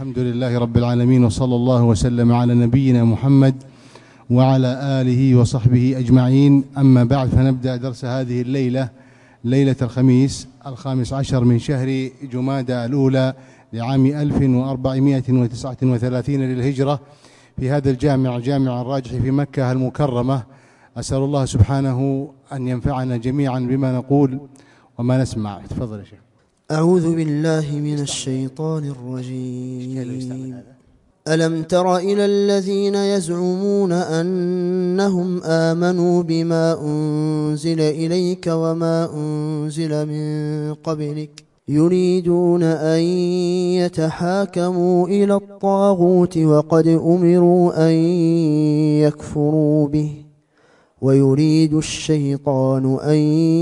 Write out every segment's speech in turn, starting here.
الحمد لله رب العالمين، وصلى الله وسلم على نبينا محمد وعلى آله وصحبه أجمعين. أما بعد، فنبدأ درس هذه الليلة، ليلة الخميس 15 من شهر جمادى الأولى لعام 1439 للهجرة، في هذا الجامع، جامع الراجح في مكة المكرمة. أسأل الله سبحانه أن ينفعنا جميعا بما نقول وما نسمع. تفضل يا شيخ. أعوذ بالله من الشيطان الرجيم. ألم تر إلى الذين يزعمون أنهم آمنوا بما أنزل إليك وما أنزل من قبلك يريدون أن يتحاكموا إلى الطاغوت وقد أمروا أن يكفروا به ويريد الشيطان أن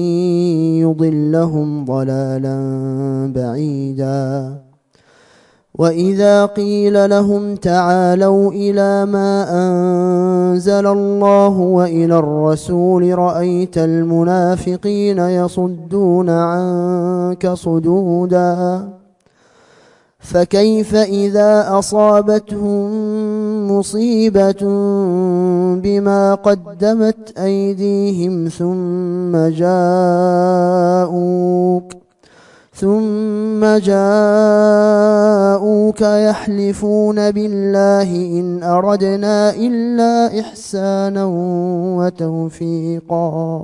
يضلهم ضلالا بعيدا. وإذا قيل لهم تعالوا إلى ما أنزل الله وإلى الرسول رأيت المنافقين يصدون عنك صدودا. فكيف إذا أصابتهم مصيبة بما قدمت أيديهم ثم جاءوك يحلفون بالله إن أردنا إلا إحسانا وتوفيقا.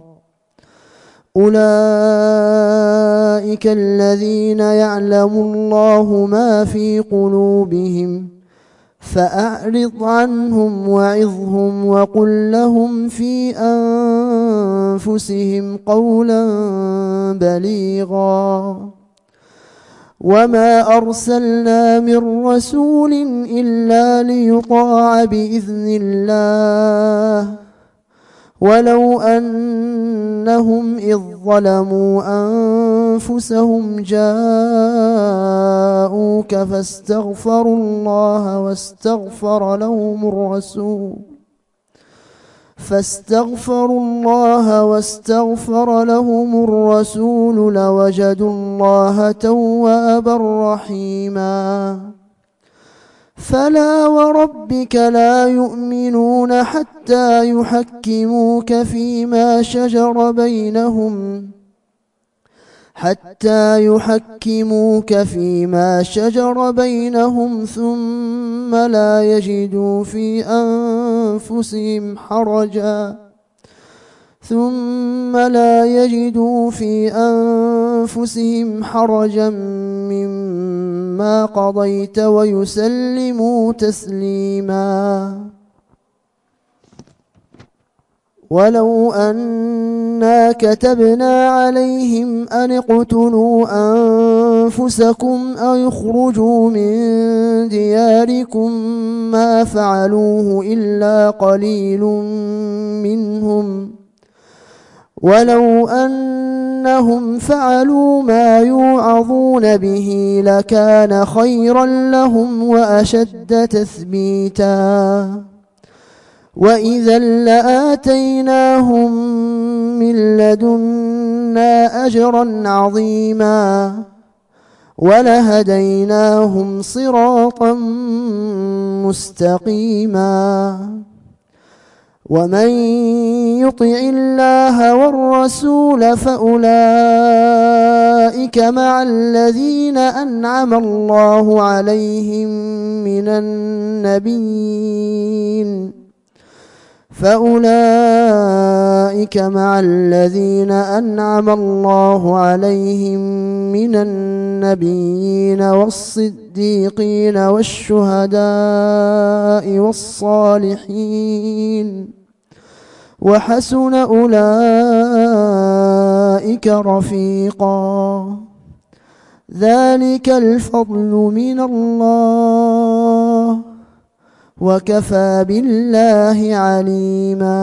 أولئك الذين يعلم الله ما في قلوبهم فأعرض عنهم وعظهم وقل لهم في أنفسهم قولا بليغا. وما أرسلنا من رسول إلا ليطاع بإذن الله ولو أنهم إذ ظلموا أنفسهم جاءوك فاستغفروا الله واستغفر لهم الرسول لوجدوا الله توابا رحيما. فلا وربك لا يؤمنون حتى يحكموك فيما شجر بينهم ثم لا يجدوا في أنفسهم حرجا مما قضيت ويسلموا تسليما. ولو أنا كتبنا عليهم أن اقتلوا أنفسكم أو اخرجوا من دياركم ما فعلوه إلا قليل منهم ولو أنهم فعلوا ما يوعظون به لكان خيرا لهم وأشد تثبيتا. وإذا لآتيناهم من لدنا أجرا عظيما ولهديناهم صراطا مستقيما. ومن يطع الله والرسول فأولئك مع الذين أنعم الله عليهم من النبيين والصديقين والشهداء والصالحين وحسن أولئك رفيقا. ذلك الفضل من الله وكفى بالله عليما.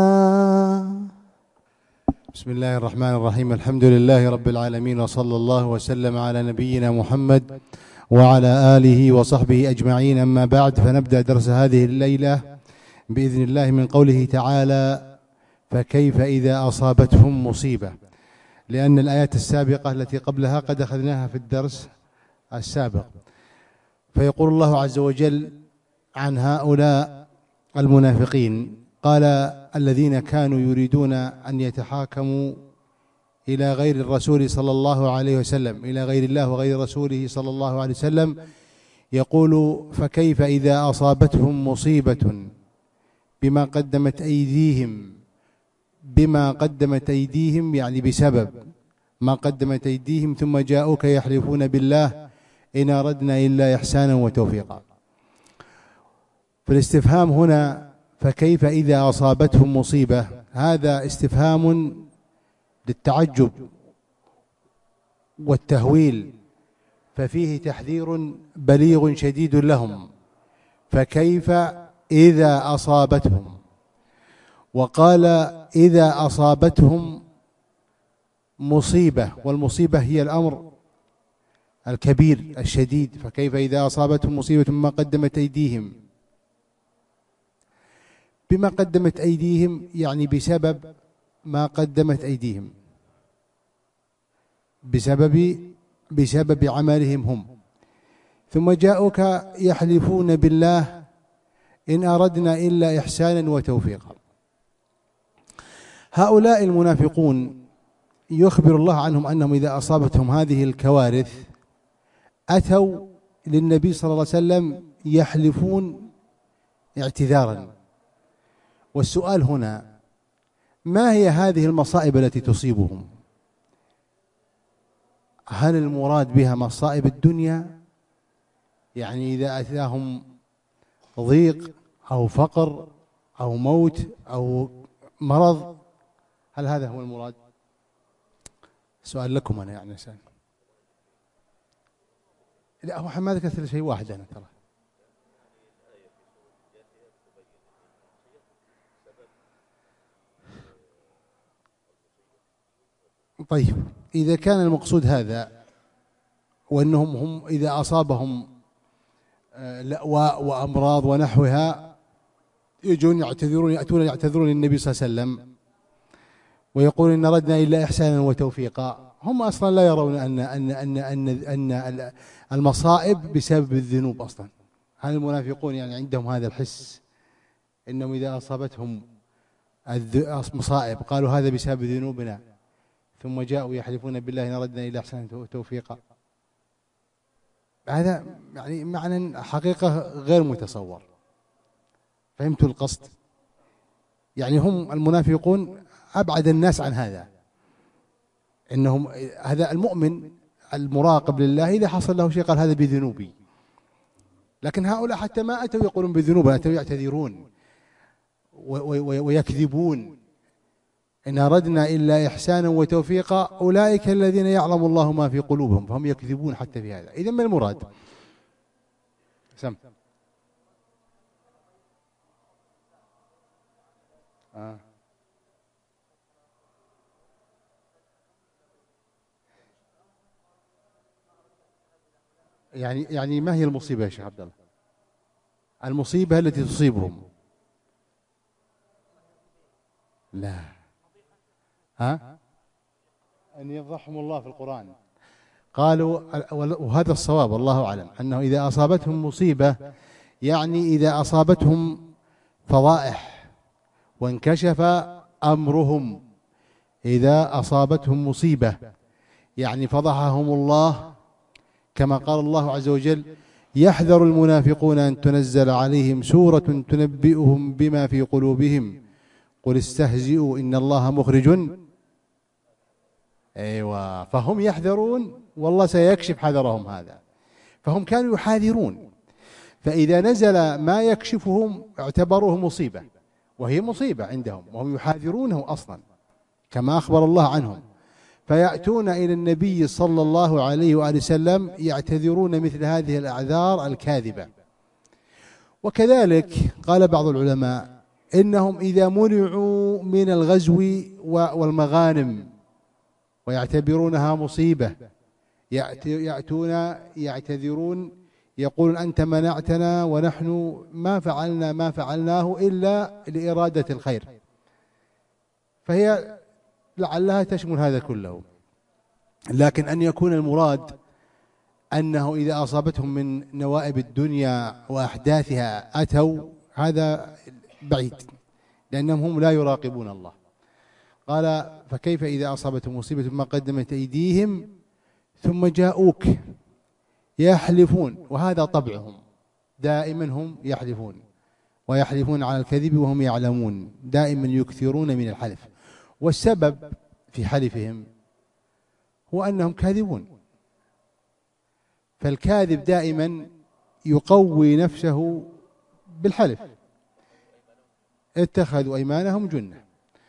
بسم الله الرحمن الرحيم. الحمد لله رب العالمين، وصلى الله وسلم على نبينا محمد وعلى آله وصحبه أجمعين. أما بعد، فنبدأ درس هذه الليلة بإذن الله من قوله تعالى: فكيف إذا أصابتهم مصيبة، لأن الآيات السابقة التي قبلها قد أخذناها في الدرس السابق. فيقول الله عز وجل عن هؤلاء المنافقين قال الذين كانوا يريدون أن يتحاكموا إلى غير الرسول صلى الله عليه وسلم، إلى غير الله وغير رسوله صلى الله عليه وسلم، يقول فكيف إذا أصابتهم مصيبة بما قدمت أيديهم يعني بسبب ما قدمت أيديهم ثم جاءوك يحلفون بالله إن أردنا إلا إحسانا وتوفيقا. فالاستفهام هنا فكيف إذا أصابتهم مصيبة، هذا استفهام للتعجب والتهويل، ففيه تحذير بليغ شديد لهم. فكيف إذا أصابتهم، وقال إذا أصابتهم مصيبة، والمصيبة هي الأمر الكبير الشديد. فكيف إذا أصابتهم مصيبة بما قدمت أيديهم، بما قدمت أيديهم يعني بسبب ما قدمت أيديهم، بسبب عملهم هم. ثم جاءوك يحلفون بالله إن أردنا إلا إحسانا وتوفيقا. هؤلاء المنافقون يخبر الله عنهم أنهم إذا أصابتهم هذه الكوارث أتوا للنبي صلى الله عليه وسلم يحلفون اعتذارا. والسؤال هنا ما هي هذه المصائب التي تصيبهم؟ هل المراد بها مصائب الدنيا، يعني إذا أتاهم ضيق أو فقر أو موت أو مرض، هل هذا هو المراد؟ سؤال لكم أنا يعني سأل. لا هو ما ذكرت شيء واحد أنا ترى. طيب إذا كان المقصود هذا وأنهم هم إذا أصابهم لأواء وأمراض ونحوها يأتون يعتذرون للنبي صلى الله عليه وسلم ويقولون إن أردنا إلا إحسانا وتوفيقا، هم أصلا لا يرون أن المصائب بسبب الذنوب أصلا. هل المنافقون يعني عندهم هذا الحس إنهم إذا أصابتهم مصائب قالوا هذا بسبب ذنوبنا ثم جاءوا يحلفون بالله إن أردنا إلا إحسانا وتوفيقا؟ هذا يعني معنى حقيقة غير متصور. فهمتوا القصد؟ يعني هم المنافقون أبعد الناس عن هذا، إنهم هذا المؤمن المراقب لله إذا حصل له شيء قال هذا بذنوبي، لكن هؤلاء حتى ما أتوا يقولون بذنوب، أتوا يعتذرون ويكذبون إن أردنا إلا إحسانا وتوفيقا أولئك الذين يعلم الله ما في قلوبهم، فهم يكذبون حتى في هذا. إذن ما المراد؟ سم يعني ما هي المصيبة يا شيخ عبد الله؟ المصيبة التي تصيبهم لا أن يفضحهم الله في القرآن. قالوا وهذا الصواب والله أعلم أنه إذا أصابتهم مصيبة يعني إذا أصابتهم فضائح وانكشف أمرهم، إذا أصابتهم مصيبة يعني فضحهم الله، كما قال الله عز وجل يحذر المنافقون أن تنزل عليهم سورة تنبئهم بما في قلوبهم قل استهزئوا إن الله مخرج. أيوة، فهم يحذرون والله سيكشف حذرهم هذا، فهم كانوا يحاذرون، فإذا نزل ما يكشفهم اعتبروه مصيبة، وهي مصيبة عندهم وهم يحاذرونه أصلا كما أخبر الله عنهم، فيأتون إلى النبي صلى الله عليه وآله وسلم يعتذرون مثل هذه الأعذار الكاذبة. وكذلك قال بعض العلماء إنهم إذا منعوا من الغزو والمغانم ويعتبرونها مصيبة يأتون يعتذرون يقولون أنت منعتنا ونحن ما فعلنا ما فعلناه إلا لإرادة الخير، فهي لعلها تشمل هذا كله. لكن أن يكون المراد أنه إذا أصابتهم من نوائب الدنيا وأحداثها أتوا، هذا بعيد، لأنهم هم لا يراقبون الله. قال فكيف إذا أصابتهم مصيبة ما قدمت أيديهم ثم جاءوك يحلفون، وهذا طبعهم دائما، هم يحلفون ويحلفون على الكذب وهم يعلمون، دائما يكثرون من الحلف، والسبب في حلفهم هو أنهم كاذبون. فالكاذب دائما يقوي نفسه بالحلف، اتخذوا أيمانهم جنة.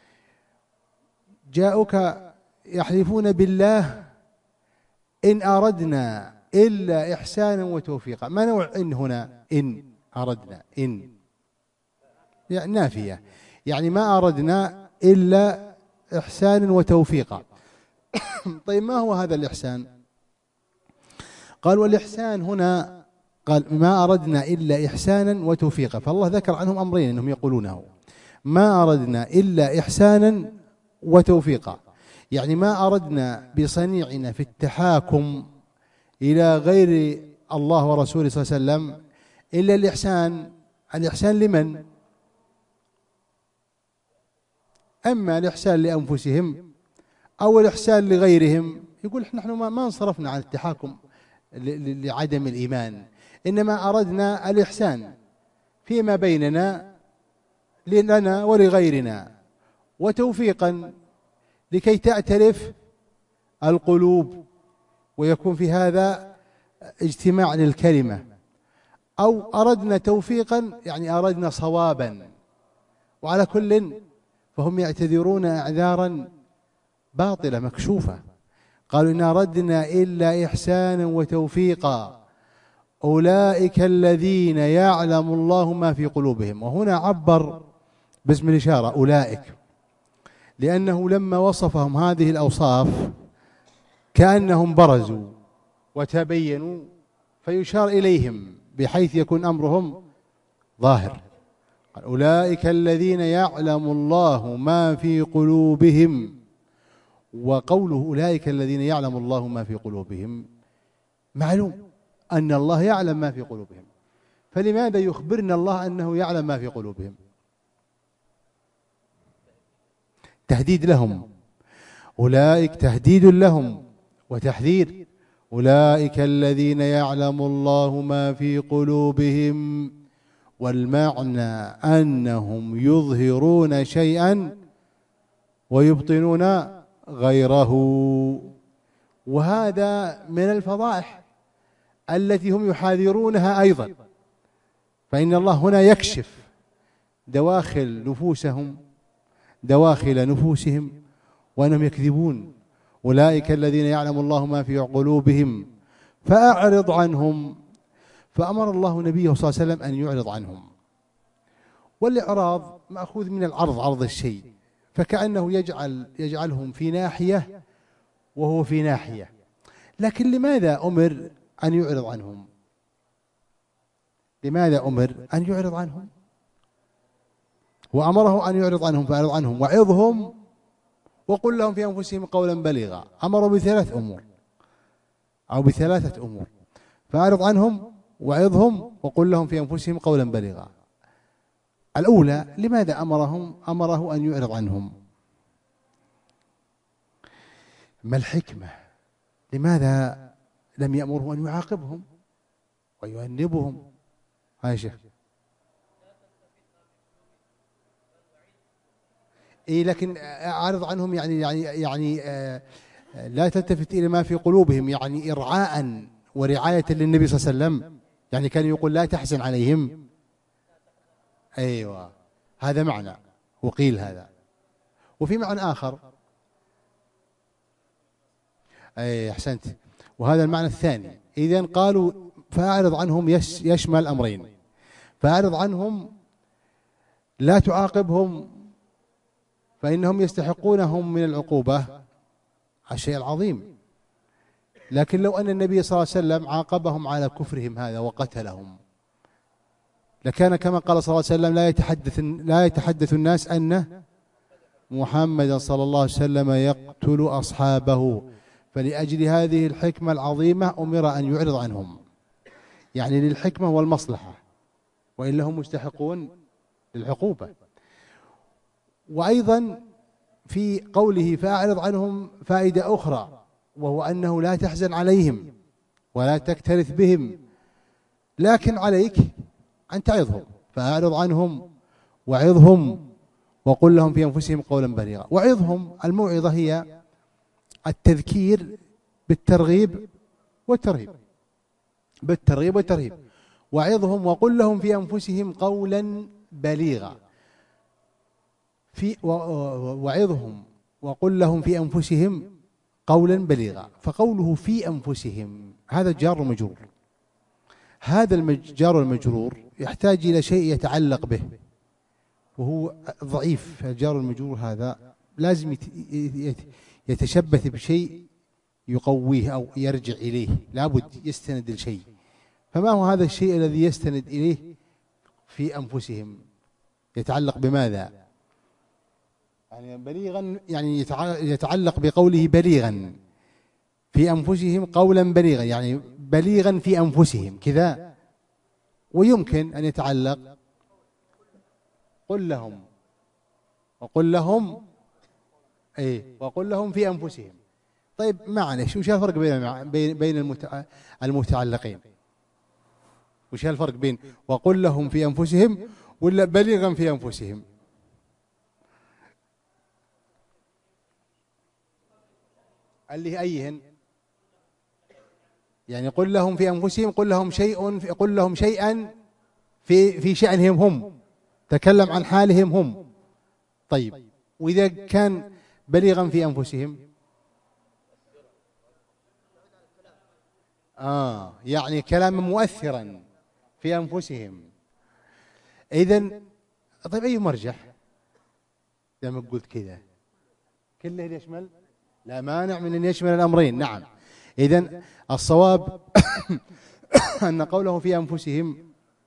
جاءوك يحلفون بالله إن أردنا إلا إحسانا وتوفيقا. ما نوع إن هنا؟ إن أردنا، إن يعني نافية، يعني ما أردنا إلا إحسانا وتوفيقا. طيب ما هو هذا الإحسان؟ قال والإحسان هنا، قال ما أردنا إلا إحسانا وتوفيقا. فالله ذكر عنهم أمرين أنهم يقولونه: ما أردنا إلا إحسانا وتوفيقا، يعني ما أردنا بصنيعنا في التحاكم إلى غير الله ورسوله صلى الله عليه وسلم إلا الإحسان. الإحسان لمن؟ أما الإحسان لأنفسهم أو الإحسان لغيرهم. يقول نحن ما انصرفنا عن التحاكم لعدم الإيمان، إنما أردنا الإحسان فيما بيننا لنا ولغيرنا، وتوفيقا لكي تأتلف القلوب ويكون في هذا اجتماع للكلمة. أو أردنا توفيقا يعني أردنا صوابا. وعلى كل فهم يعتذرون أعذارا باطلة مكشوفة. قالوا إن أردنا إلا إحسانا وتوفيقا أولئك الذين يعلم الله ما في قلوبهم. وهنا عبر باسم الإشارة أولئك، لأنه لما وصفهم هذه الأوصاف كأنهم برزوا وتبينوا، فيشار إليهم بحيث يكون أمرهم ظاهر. أولئك الذين يعلم الله ما في قلوبهم. وقوله أولئك الذين يعلم الله ما في قلوبهم، معلوم أن الله يعلم ما في قلوبهم، فلماذا يخبرنا الله أنه يعلم ما في قلوبهم؟ تهديد لهم، أولئك تهديد لهم وتحذير. أولئك الذين يعلم الله ما في قلوبهم، والمعنى أنهم يظهرون شيئا ويبطنون غيره. وهذا من الفضائح التي هم يحاذرونها أيضا، فإن الله هنا يكشف دواخل نفوسهم وأنهم يكذبون. أولئك الذين يعلم الله ما في قلوبهم فأعرض عنهم. فأمر الله نبيه صلى الله عليه وسلم أن يعرض عنهم. والإعراض مأخوذ من العرض، عرض الشيء، فكأنه يجعلهم في ناحية وهو في ناحية. لكن لماذا أمر أن يعرض عنهم؟ لماذا أمر أن يعرض عنهم؟ وأمره أن يعرض عنهم فأعرض عنهم وعظهم وقل لهم في أنفسهم قولا بليغا. أمروا بثلاث أمور أو بثلاثة أمور: فأعرض عنهم وعظهم وقل لهم في أنفسهم قولا بليغا. الأولى، لماذا أمره أن يعرض عنهم؟ ما الحكمة؟ لماذا لم يأمره أن يعاقبهم ويؤنبهم؟ عائشة لكن أعرض عنهم يعني لا تلتفت إلى ما في قلوبهم، يعني إرعاء ورعاية للنبي صلى الله عليه وسلم. يعني كان يقول لا تحزن عليهم. أيوة، هذا معنى، وقيل هذا. وفي معنى آخر، أي أحسنت، وهذا المعنى الثاني. إذن قالوا فأعرض عنهم يشمل أمرين: فأعرض عنهم لا تعاقبهم فإنهم يستحقونهم من العقوبة الشيء العظيم. لكن لو أن النبي صلى الله عليه وسلم عاقبهم على كفرهم هذا وقتلهم لكان كما قال صلى الله عليه وسلم لا يتحدث الناس أن محمدا صلى الله عليه وسلم يقتل أصحابه، فلأجل هذه الحكمة العظيمة أمر أن يعرض عنهم، يعني للحكمة والمصلحة، وإلا هم مستحقون للعقوبة. وأيضا في قوله فأعرض عنهم فائدة أخرى، وهو أنه لا تحزن عليهم ولا تكترث بهم، لكن عليك أن تعظهم. فأعرض عنهم وعظهم وقل لهم في أنفسهم قولا بليغا. وعظهم، الموعظة هي التذكير بالترغيب والترهيب، بالترغيب والترهيب. وعظهم وقل لهم في أنفسهم قولا بليغا. وعظهم وقل لهم في أنفسهم قولا بليغا. فقوله في أنفسهم هذا جار ومجرور، هذا الجار والمجرور يحتاج إلى شيء يتعلق به، وهو ضعيف. الجار والمجرور هذا لازم يتشبث بشيء يقويه أو يرجع إليه، لابد يستند لشيء. فما هو هذا الشيء الذي يستند إليه في أنفسهم؟ يتعلق بماذا؟ يعني بليغا، يعني يتعلق بقوله بليغا في أنفسهم قولا بليغا، يعني بليغا في أنفسهم كذا. ويمكن أن يتعلق قل لهم وقل لهم وقل لهم في أنفسهم. طيب معلش، وش الفرق بين المتعلقين؟ وش الفرق بين وقل لهم في أنفسهم ولا بليغا في أنفسهم؟ اللي أيهن؟ يعني قل لهم في أنفسهم، قل لهم شيئا في شأنهم هم، تكلم عن حالهم هم. طيب، وإذا كان بليغا في أنفسهم يعني كلاما مؤثرا في أنفسهم. إذن طيب أي مرجح؟ لما قلت كذا كله يشمل، لا مانع من أن يشمل الأمرين. نعم، إذن الصواب أن قوله في أنفسهم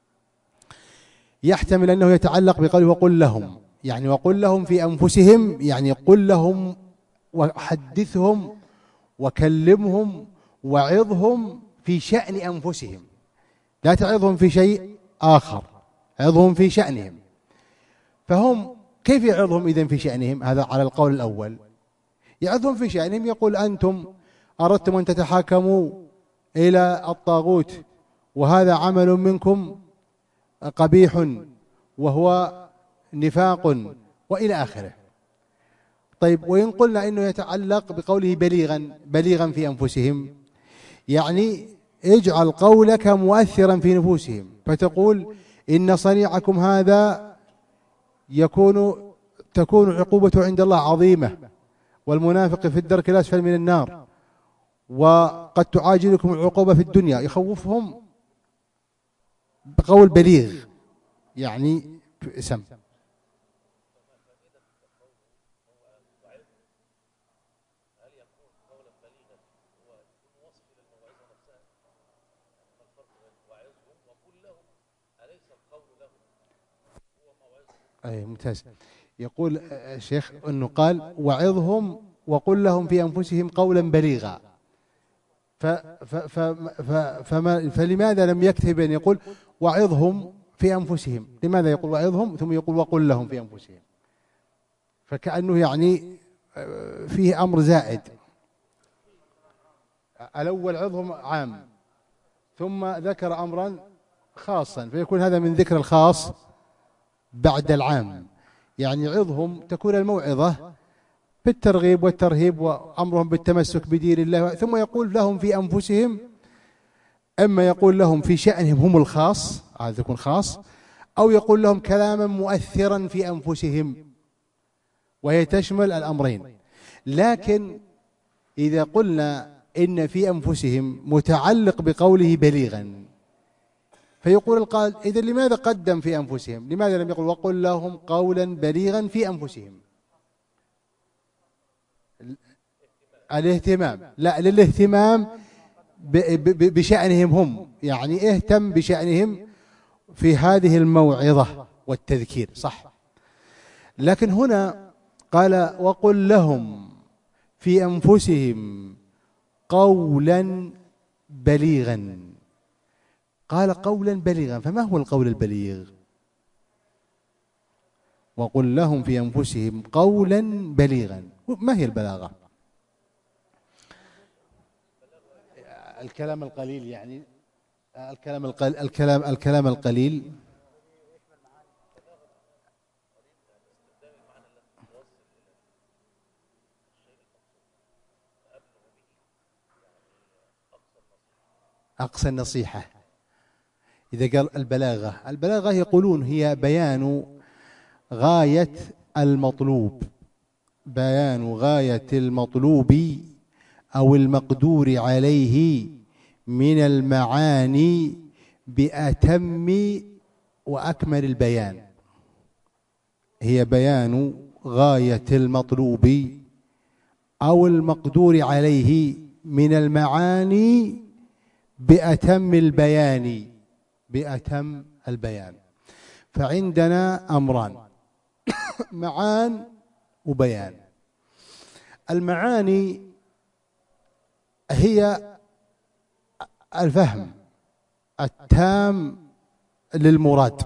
يحتمل أنه يتعلق بقوله وقل لهم، يعني وقل لهم في أنفسهم، يعني قل لهم وحدثهم وكلمهم وعظهم في شأن أنفسهم، لا تعظهم في شيء آخر، عظهم في شأنهم. فهم كيف يعظهم إذن في شأنهم؟ هذا على القول الأول. يعظهم في شأنهم، يقول أنتم أردتم أن تتحاكموا إلى الطاغوت، وهذا عمل منكم قبيح وهو نفاق وإلى آخره. طيب، وإن قلنا إنه يتعلق بقوله بليغا في أنفسهم، يعني اجعل قولك مؤثرا في نفوسهم، فتقول إن صنيعكم هذا تكون عقوبته عند الله عظيمة، والمنافق في الدرك الأسفل من النار، وقد تعاجلكم العقوبة في الدنيا. يخوفهم بقول بليغ، يعني اسم. أي ممتاز. يقول الشيخ أنه قال وعظهم وقل لهم في أنفسهم قولا بليغا، فلماذا لم يكتب أن يقول وعظهم في أنفسهم؟ لماذا يقول وعظهم ثم يقول وقل لهم في أنفسهم؟ فكأنه يعني فيه أمر زائد. الأول عظهم عام، ثم ذكر أمرا خاصا، فيكون هذا من ذكر الخاص بعد العام. يعني عظهم تكون الموعظة بالترغيب والترهيب وأمرهم بالتمسك بدين الله، ثم يقول لهم في أنفسهم، إما يقول لهم في شأنهم هم الخاص، هذا يكون خاص، أو يقول لهم كلاما مؤثرا في أنفسهم، وهي تشمل الأمرين. لكن إذا قلنا إن في أنفسهم متعلق بقوله بليغا، فيقول القائل إذا لماذا قدم في أنفسهم؟ لماذا لم يقل وقل لهم قولا بليغا في أنفسهم؟ الاهتمام، لا، للاهتمام بشأنهم هم، يعني اهتم بشأنهم في هذه الموعظة والتذكير، صح. لكن هنا قال وقل لهم في أنفسهم قولا بليغا. قال قولا بليغا، فما هو القول البليغ؟ وقل لهم في أنفسهم قولا بليغا، ما هي البلاغة؟ الكلام القليل، يعني الكلام القليل. أقصى النصيحة. إذا قال البلاغة يقولون هي بيان غاية المطلوب، بيان غاية المطلوب أو المقدور عليه من المعاني بأتم وأكمل البيان. هي بيان غاية المطلوب أو المقدور عليه من المعاني بأتم البيان، بأتم البيان. فعندنا أمران: معان وبيان. المعاني هي الفهم التام للمراد،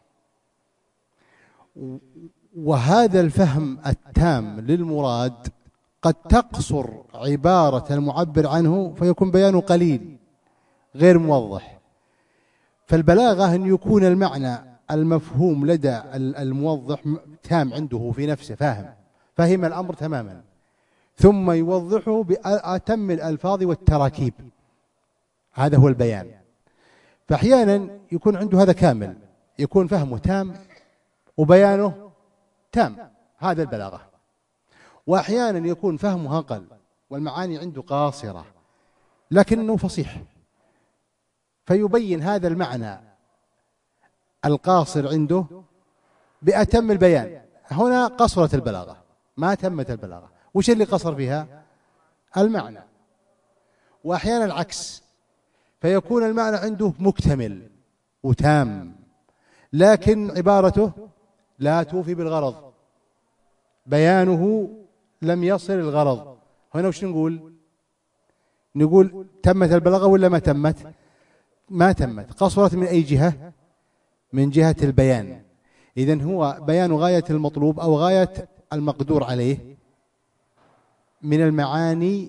وهذا الفهم التام للمراد قد تقصر عبارة المعبر عنه فيكون بيانه قليل غير موضح. فالبلاغة أن يكون المعنى المفهوم لدى الموضح تام عنده في نفسه، فهم الأمر تماما، ثم يوضحه بأتم الألفاظ والتراكيب. هذا هو البيان. فأحيانا يكون عنده هذا كامل، يكون فهمه تام وبيانه تام، هذا البلاغة. وأحيانا يكون فهمه أقل والمعاني عنده قاصرة لكنه فصيح، فيبين هذا المعنى القاصر عنده بأتم البيان. هنا قصرت البلاغة، ما تمت البلاغة. وش اللي قصر فيها؟ المعنى. وأحيانا العكس، فيكون المعنى عنده مكتمل وتام لكن عبارته لا توفي بالغرض، بيانه لم يصل الغرض. هنا وش نقول تمت البلاغة ولا ما تمت؟ ما تمت. قصرت من أي جهة؟ من جهة البيان. إذن هو بيان غاية المطلوب أو غاية المقدور عليه من المعاني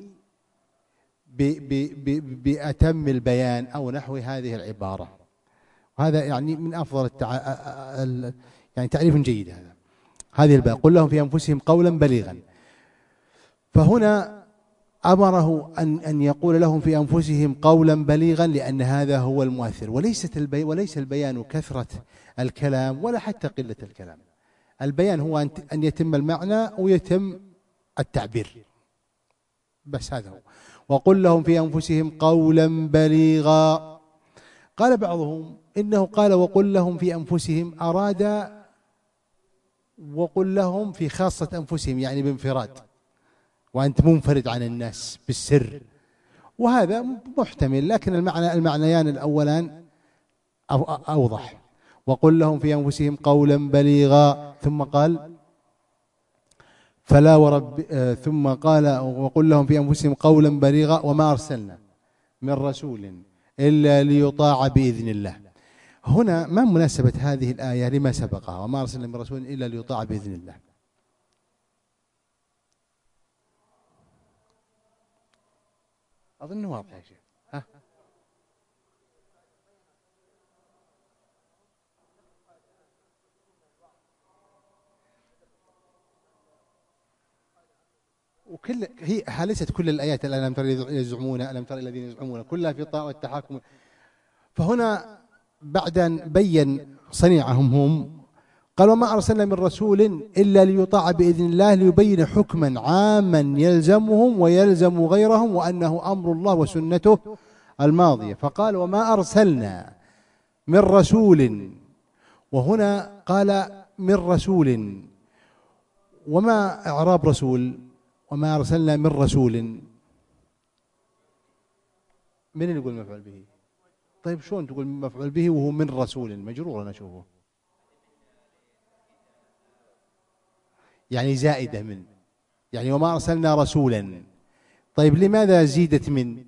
بأتم البيان أو نحو هذه العبارة. وهذا يعني من أفضل يعني تعريف جيد. هذه البلاغة. قل لهم في أنفسهم قولا بليغا. فهنا أمره أن يقول لهم في أنفسهم قولا بليغا لأن هذا هو المؤثر، وليس البيان كثرة الكلام ولا حتى قلة الكلام. البيان هو أن يتم المعنى ويتم التعبير، بس هذا هو. وقل لهم في أنفسهم قولا بليغا. قال بعضهم إنه قال وقل لهم في أنفسهم، أراد وقل لهم في خاصة أنفسهم، يعني بانفراد، وأنت منفرد عن الناس بالسر، وهذا محتمل، لكن المعنيان الأولان أوضح. وقل لهم في أنفسهم قولا بليغا، ثم قال فلا ورب، ثم قال وقل لهم في أنفسهم قولا بليغا وما أرسلنا من رسول إلا ليطاع بإذن الله. هنا ما مناسبة هذه الآية لما سبقها؟ وما أرسلنا من رسول إلا ليطاع بإذن الله. أظن واضح يا شيخ. وكل هي ليست كل الآيات ألم تر يزعمون ألم تر الذين يزعمون كلها في الطاعة والتحاكم. فهنا بعد أن بين صنيعهم هم قال وما أرسلنا من رسول إلا ليطاع بإذن الله ليبين حكما عاما يلزمهم ويلزم غيرهم وأنه أمر الله وسنته الماضية. فقال وما أرسلنا من رسول، وهنا قال من رسول. وما إعراب رسول؟ وما أرسلنا من رسول، من اللي يقول مفعول به؟ طيب شلون تقول مفعول به وهو من رسول مجرور؟ أنا أشوفه يعني زائدة من، يعني وما أرسلنا رسولا. طيب لماذا زيدت من؟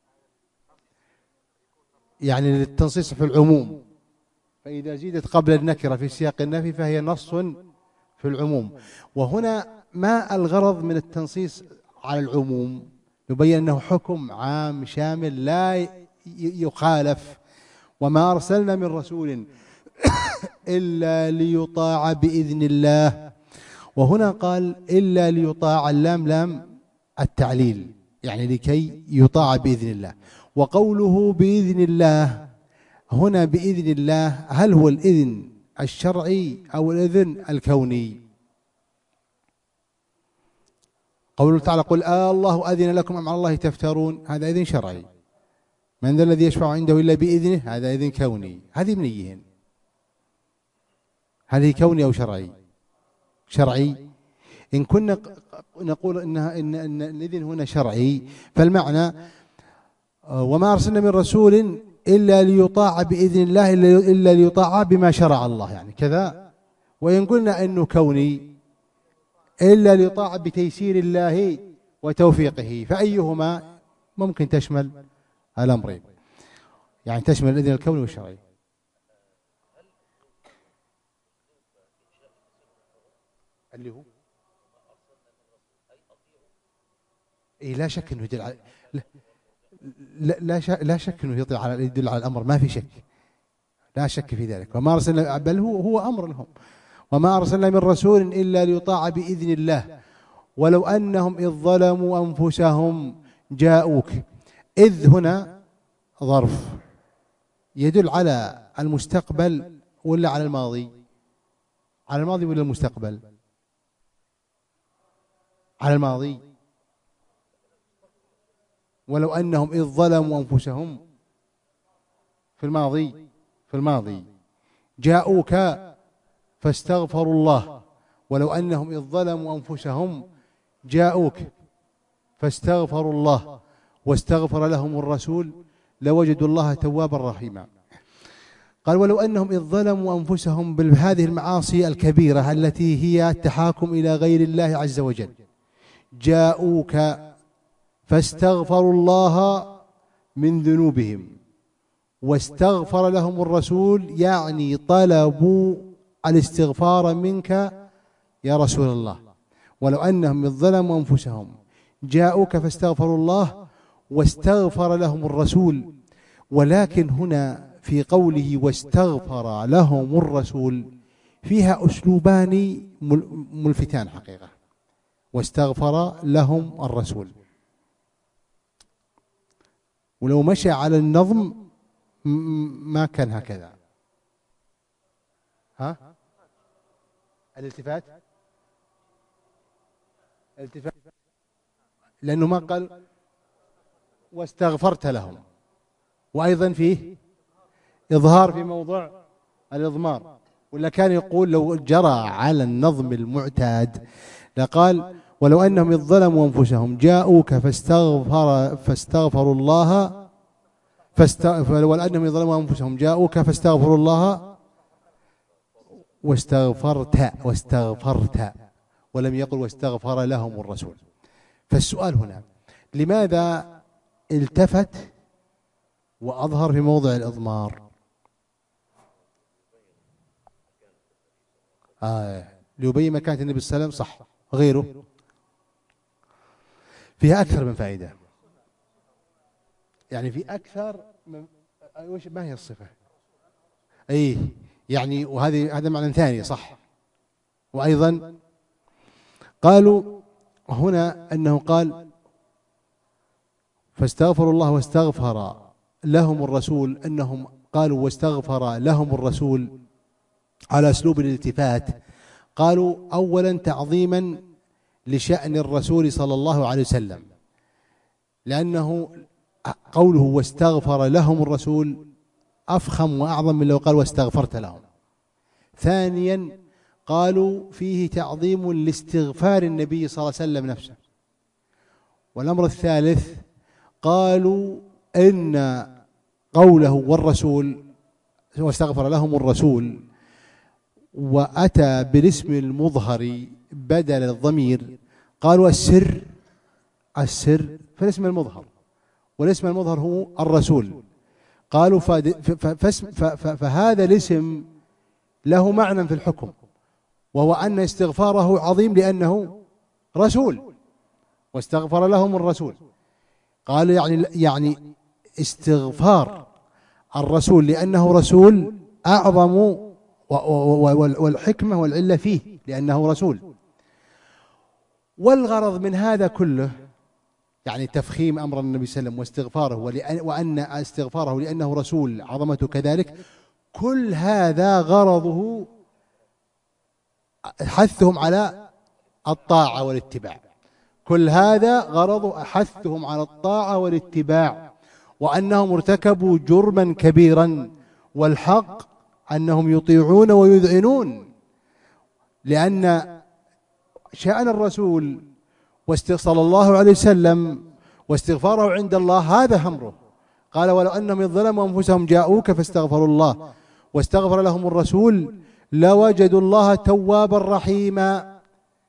يعني للتنصيص في العموم، فإذا زيدت قبل النكرة في سياق النفي فهي نص في العموم. وهنا ما الغرض من التنصيص على العموم؟ يبين أنه حكم عام شامل لا يخالف. وما أرسلنا من رسول إلا ليطاع بإذن الله. وهنا قال إلا ليطاع، اللام لام التعليل، يعني لكي يطاع بإذن الله. وقوله بإذن الله هنا، بإذن الله هل هو الإذن الشرعي أو الإذن الكوني؟ قوله تعالى قل الله أذن لكم أم على الله تفترون، هذا إذن شرعي. من ذا الذي يشفع عنده إلا بإذنه، هذا إذن كوني. هذه منيهن، هل هي كوني أو شرعي؟ شرعي. إن كنا نقول إن الإذن هنا شرعي، فالمعنى وما أرسلنا من رسول إلا ليطاع بإذن الله، إلا ليطاع بما شرع الله، يعني كذا. وإن قلنا أنه كوني إلا ليطاع بتيسير الله وتوفيقه، فأيهما ممكن تشمل الأمرين، يعني تشمل الإذن الكوني والشرعي. اللي هو لا شك أنه يدل على لا شك أنه يدل على الأمر، ما في شك، لا شك في ذلك. وما أرسلنا، بل هو أمر لهم. وما أرسلنا من رسول إلا ليطاع بإذن الله ولو أنهم إذ ظلموا أنفسهم جاءوك. إذ هنا ظرف يدل على المستقبل ولا على الماضي؟ على الماضي ولا المستقبل؟ على الماضي. ولو أنهم إذ ظلموا أنفسهم في الماضي. جاءوك فاستغفروا الله. ولو أنهم إذ ظلموا أنفسهم جاءوك فاستغفروا الله واستغفر لهم الرسول لوجدوا الله توابا رحيما. قال ولو أنهم إذ ظلموا أنفسهم بهذه المعاصي الكبيرة التي هي التحاكم إلى غير الله عز وجل، جاءوك فاستغفروا الله من ذنوبهم واستغفر لهم الرسول، يعني طلبوا الاستغفار منك يا رسول الله. ولو أنهم إذ ظلموا أنفسهم جاءوك فاستغفروا الله واستغفر لهم الرسول. ولكن هنا في قوله واستغفر لهم الرسول فيها أسلوبان ملفتان حقيقة. واستغفر لهم الرسول، ولو مشى على النظم ما كان هكذا. الالتفات لأنه ما قال واستغفرت لهم، وأيضا فيه إظهار في موضع الإضمار. ولا كان يقول لو جرى على النظم المعتاد لقال ولو أنهم إذ ظلموا أنفسهم جاءوك فاستغفروا الله ولو أنهم إذ ظلموا أنفسهم جاءوك فاستغفروا الله واستغفرت ولم يقل واستغفر لهم الرسول. فالسؤال هنا لماذا التفت وأظهر في موضع الإضمار؟ ليبين مكانة النبي صلى الله عليه وسلم، صح، غيره فيها أكثر من فائدة. يعني في أكثر من ما هي الصفة؟ يعني هذا معنى ثاني، صح. وأيضا قالوا هنا أنه قال فاستغفروا الله واستغفر لهم الرسول، أنهم قالوا واستغفر لهم الرسول على أسلوب الالتفات. قالوا أولا تعظيما لشأن الرسول صلى الله عليه وسلم، لأنه قوله واستغفر لهم الرسول أفخم وأعظم من لو قال واستغفرت لهم. ثانيا قالوا فيه تعظيم لاستغفار النبي صلى الله عليه وسلم نفسه. والأمر الثالث قالوا إن قوله والرسول واستغفر لهم الرسول وأتى بالاسم المظهر بدل الضمير، قالوا السر فالاسم المظهر، والاسم المظهر هو الرسول. قالوا فهذا الاسم له معنى في الحكم، وهو أن استغفاره عظيم لأنه رسول، واستغفر لهم الرسول. قالوا يعني استغفار الرسول لأنه رسول أعظم، والحكمة والعلة فيه لأنه رسول. والغرض من هذا كله يعني تفخيم أمر النبي صلى الله عليه وسلم واستغفاره، وأن استغفاره لأنه رسول عظمته كذلك، كل هذا غرضه حثهم على الطاعة والاتباع. كل هذا غرضه حثهم على الطاعة والاتباع، وأنهم ارتكبوا جرما كبيرا، والحق أنهم يطيعون ويذعنون، لأن شأن الرسول صلى الله عليه وسلم واستغفاره عند الله هذا أمره. قال ولو أنهم إذ ظلموا أنفسهم جاءوك فاستغفروا الله واستغفر لهم الرسول لوجدوا الله توابا رحيما.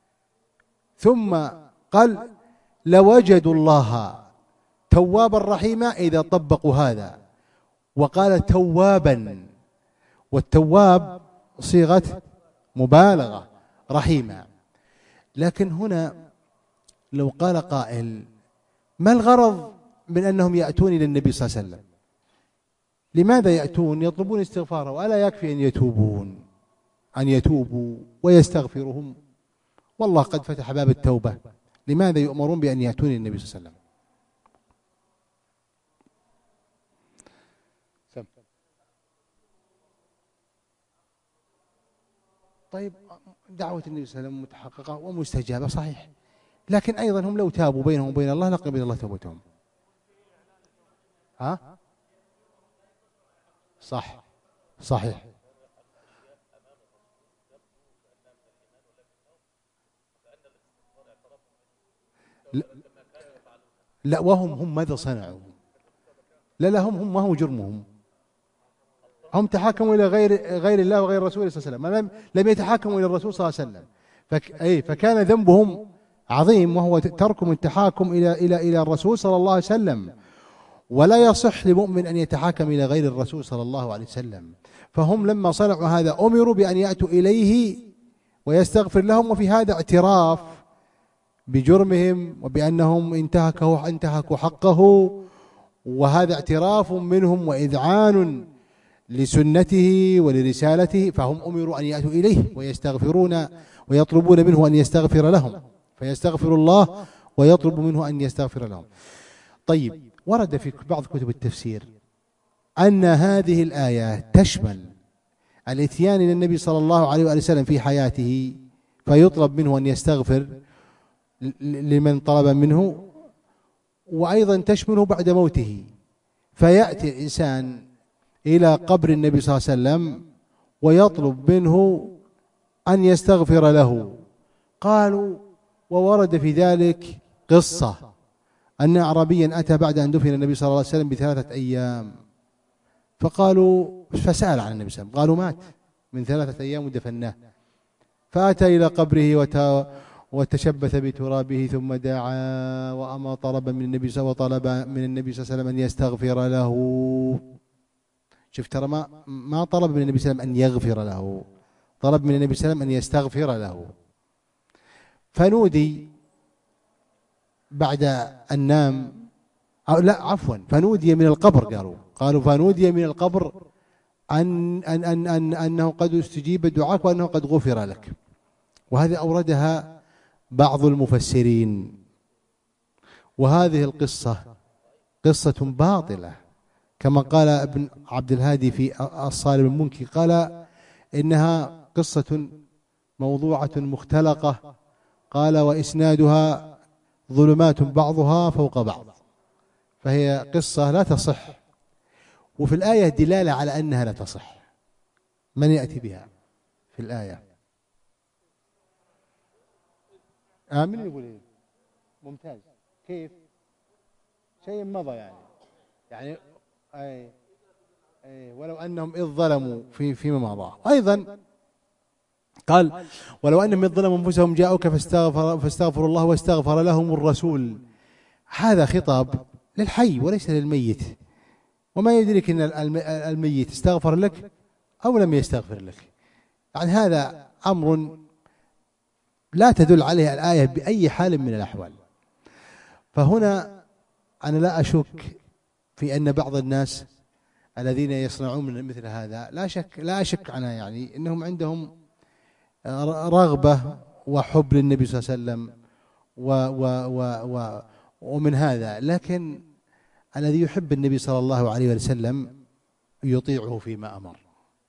ثم قال لوجدوا الله توابا رحيما إذا طبقوا هذا، وقال توابا، والتواب صيغة مبالغة، رحيما. لكن هنا لو قال قائل ما الغرض من أنهم يأتون إلى النبي صلى الله عليه وسلم؟ لماذا يأتون يطلبون استغفاره؟ وألا يكفي أن يتوبوا ويستغفرهم؟ والله قد فتح باب التوبة، لماذا يؤمرون بأن يأتون إلى النبي صلى الله عليه وسلم؟ طيب دعوة النبي صلى الله عليه وسلم متحققة ومستجابة صحيح، لكن أيضا هم لو تابوا بينهم وبين الله لقبل الله توبتهم. ها؟ صحيح. لا وهم ماذا صنعوا؟ لا هم ما هو جرمهم، هم تحاكموا إلى غير الله وغير رسوله صلى الله عليه وسلم، لم يتحاكموا إلى الرسول صلى الله عليه وسلم. فكان ذنبهم عظيم، وهو تركهم التحاكم إلى الرسول صلى الله عليه وسلم. ولا يصح لمؤمن أن يتحاكم إلى غير الرسول صلى الله عليه وسلم. فهم لما صنعوا هذا أمروا بأن يأتوا إليه ويستغفر لهم، وفي هذا اعتراف بجرمهم وبأنهم انتهكوا حقه، وهذا اعتراف منهم وإذعان لسنته ولرسالته. فهم أمروا أن يأتوا إليه ويستغفرون ويطلبون منه أن يستغفر لهم، فيستغفر الله ويطلب منه أن يستغفر لهم. طيب ورد في بعض كتب التفسير أن هذه الآية تشمل الإتيان إلى النبي صلى الله عليه وسلم في حياته فيطلب منه أن يستغفر لمن طلب منه، وأيضا تشمله بعد موته، فيأتي الإنسان إلى قبر النبي صلى الله عليه وسلم ويطلب منه أن يستغفر له. قالوا وورد في ذلك قصة أن أعرابيا أتى بعد أن دفن النبي صلى الله عليه وسلم ب3 أيام، فسأل عن النبي صلى الله عليه وسلم، قالوا مات من 3 أيام ودفناه. فأتى إلى قبره وتشبث بترابه ثم دعا وأما طلب من النبي صلى الله عليه وسلم أن يستغفر له. شفت ترى ما طلب من النبي صلى الله عليه وسلم أن يغفر له، طلب من النبي صلى الله عليه وسلم أن يستغفر له. فنودي بعد أن نام، فنودي من القبر، قالوا فنودي من القبر أنه قد استجيب دعاك وأنه قد غفر لك. وهذه أوردها بعض المفسرين. وهذه القصة قصة باطلة، كما قال ابن عبد الهادي في الصارم المنكي، قال إنها قصة موضوعة مختلقة، قال وإسنادها ظلمات بعضها فوق بعض، فهي قصة لا تصح. وفي الآية دلالة على أنها لا تصح. من يأتي بها في الآية؟ من يقول إيه؟ ممتاز. كيف؟ شيء مضى يعني ولو أنهم إذ ظلموا فيما مضى. أيضا قال ولو أنهم إذ ظلموا أنفسهم جاءوك فاستغفروا الله واستغفر لهم الرسول. هذا خطاب للحي وليس للميت، وما يدرك أن الميت استغفر لك أو لم يستغفر لك. يعني هذا أمر لا تدل عليه الآية بأي حال من الأحوال. فهنا أنا لا أشك في أن بعض الناس الذين يصنعون من مثل هذا لا أشك عنها، يعني إنهم عندهم رغبة وحب للنبي صلى الله عليه وسلم ومن هذا، لكن الذي يحب النبي صلى الله عليه وسلم يطيعه فيما أمر.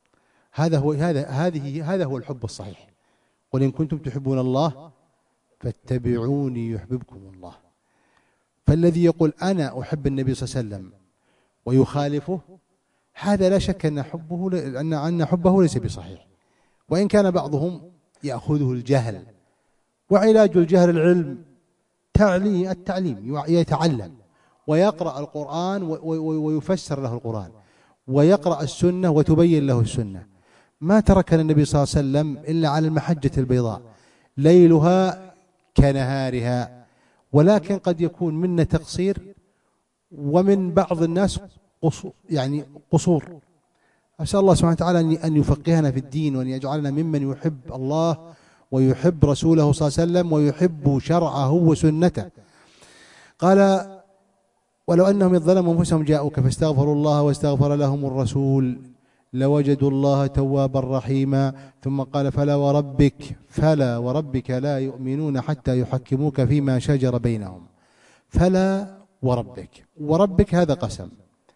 هذا هو الحب الصحيح. قل إن كنتم تحبون الله فاتبعوني يحببكم الله. فالذي يقول أنا أحب النبي صلى الله عليه وسلم ويخالفه، هذا لا شك أن حبه ليس بصحيح، وإن كان بعضهم يأخذه الجهل، وعلاج الجهل العلم، التعليم، يتعلم ويقرأ القرآن ويفسر له القرآن، ويقرأ السنة وتبين له السنة. ما تركنا النبي صلى الله عليه وسلم إلا على المحجة البيضاء ليلها كنهارها، ولكن قد يكون منا تقصير ومن بعض الناس قصور. أسأل الله سبحانه وتعالى أن يفقهنا في الدين، وأن يجعلنا ممن يحب الله ويحب رسوله صلى الله عليه وسلم ويحب شرعه وسنته. قال ولو أنهم إذ ظلموا أنفسهم جاءوك فاستغفروا الله واستغفر لهم الرسول لوجدوا الله توابا رحيما. ثم قال فلا وربك لا يؤمنون حتى يحكموك فيما شجر بينهم. فلا وربك هذا قسم،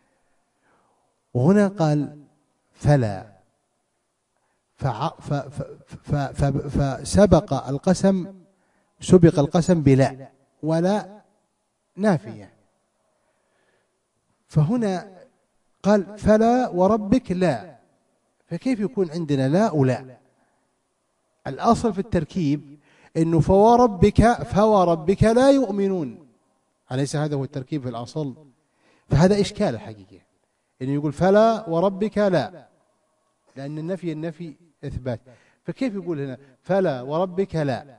وهنا قال فلا، فسبق القسم بلا، ولا نافية. فهنا قال فلا وربك لا، فكيف يكون عندنا لا ولا؟ الأصل في التركيب إنه فوربك لا يؤمنون، أليس هذا هو التركيب في الأصل؟ فهذا إشكال الحقيقة، إنه يقول فلا وربك لا، لأن النفي إثبات، فكيف يقول هنا فلا وربك لا؟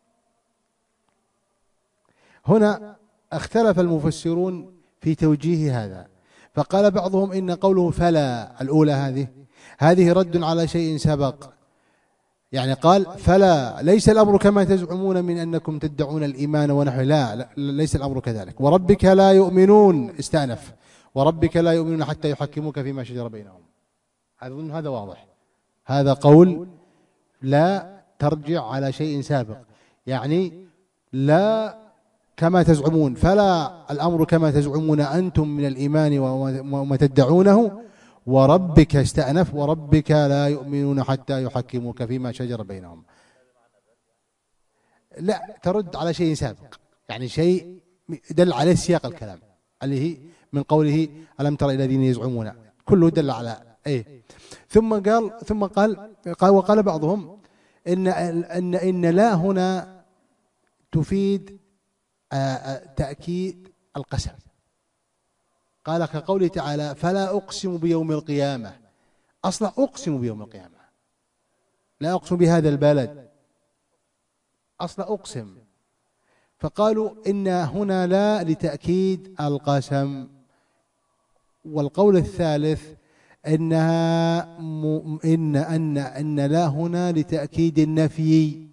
هنا اختلف المفسرون في توجيه هذا، فقال بعضهم إن قوله فلا الأولى هذه رد على شيء سبق، يعني قال فلا ليس الأمر كما تزعمون من أنكم تدعون الإيمان ونحو، لا ليس الأمر كذلك. وربك لا يؤمنون، استأنف، وربك لا يؤمنون حتى يحكموك فيما شجر بينهم. أظن هذا واضح، هذا قول لا ترجع على شيء سابق، يعني لا كما تزعمون، فلا الأمر كما تزعمون أنتم من الإيمان وما تدعونه. وربك استأنف، وربك لا يؤمنون حتى يحكموك فيما شجر بينهم. لا ترد على شيء سابق، يعني شيء دل عليه سياق الكلام اللي هي من قوله ألم تر إلى الذين يزعمون، كله دل على إيه. ثم قال وقال بعضهم إن لا هنا تفيد تأكيد القسم. قال كقوله تعالى فلا أقسم بيوم القيامة، أصلا أقسم بيوم القيامة، لا أقسم بهذا البلد، أصلا أقسم. فقالوا إن هنا لا لتأكيد القسم. والقول الثالث إنها أن لا هنا لتأكيد النفي.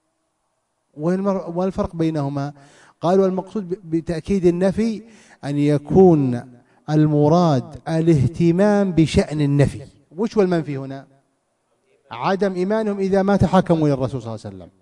والفرق بينهما؟ قالوا المقصود بتأكيد النفي أن يكون المراد الاهتمام بشأن النفي. وش هو المنفي هنا؟ عدم إيمانهم إذا ما تحاكموا إلى الرسول صلى الله عليه وسلم.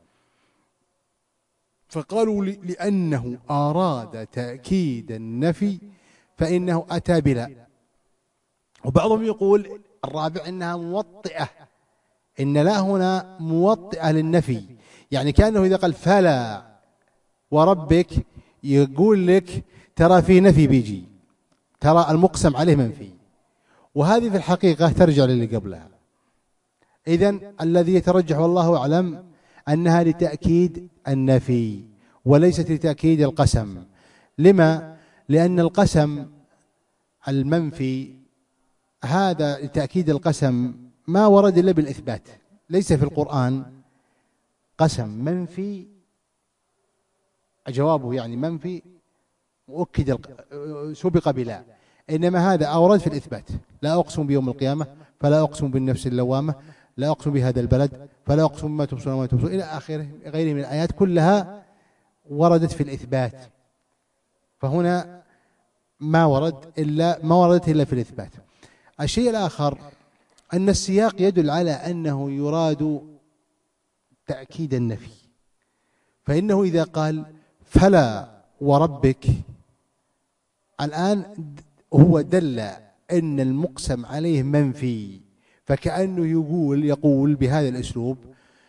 فقالوا لأنه أراد تأكيد النفي فإنه أتى بلا. وبعضهم يقول الرابع إنها موطئة، إن لا هنا موطئة للنفي، يعني كأنه إذا قال فلا وربك يقول لك ترى في نفي بيجي، ترى المقسم عليه منفي، وهذه في الحقيقة ترجع للي قبلها. إذن الذي يترجح والله أعلم أنها لتأكيد النفي وليست لتأكيد القسم. لما؟ لأن القسم المنفي هذا لتأكيد القسم ما ورد إلا بالإثبات، ليس في القرآن قسم منفي جوابه يعني منفي سبق بلا، إنما هذا أورد في الإثبات. لا أقسم بيوم القيامة، فلا أقسم بالنفس اللوامة، لا أقسم بهذا البلد، فلا أقسم بما تبصرون وما تبصرون إلى آخره، غيره من الآيات كلها وردت في الإثبات. فهنا ما وردت إلا في الإثبات. الشيء الآخر أن السياق يدل على أنه يراد تأكيد النفي، فإنه إذا قال فلا وربك، الآن هو دل أن المقسم عليه منفي، فكأنه يقول بهذا الأسلوب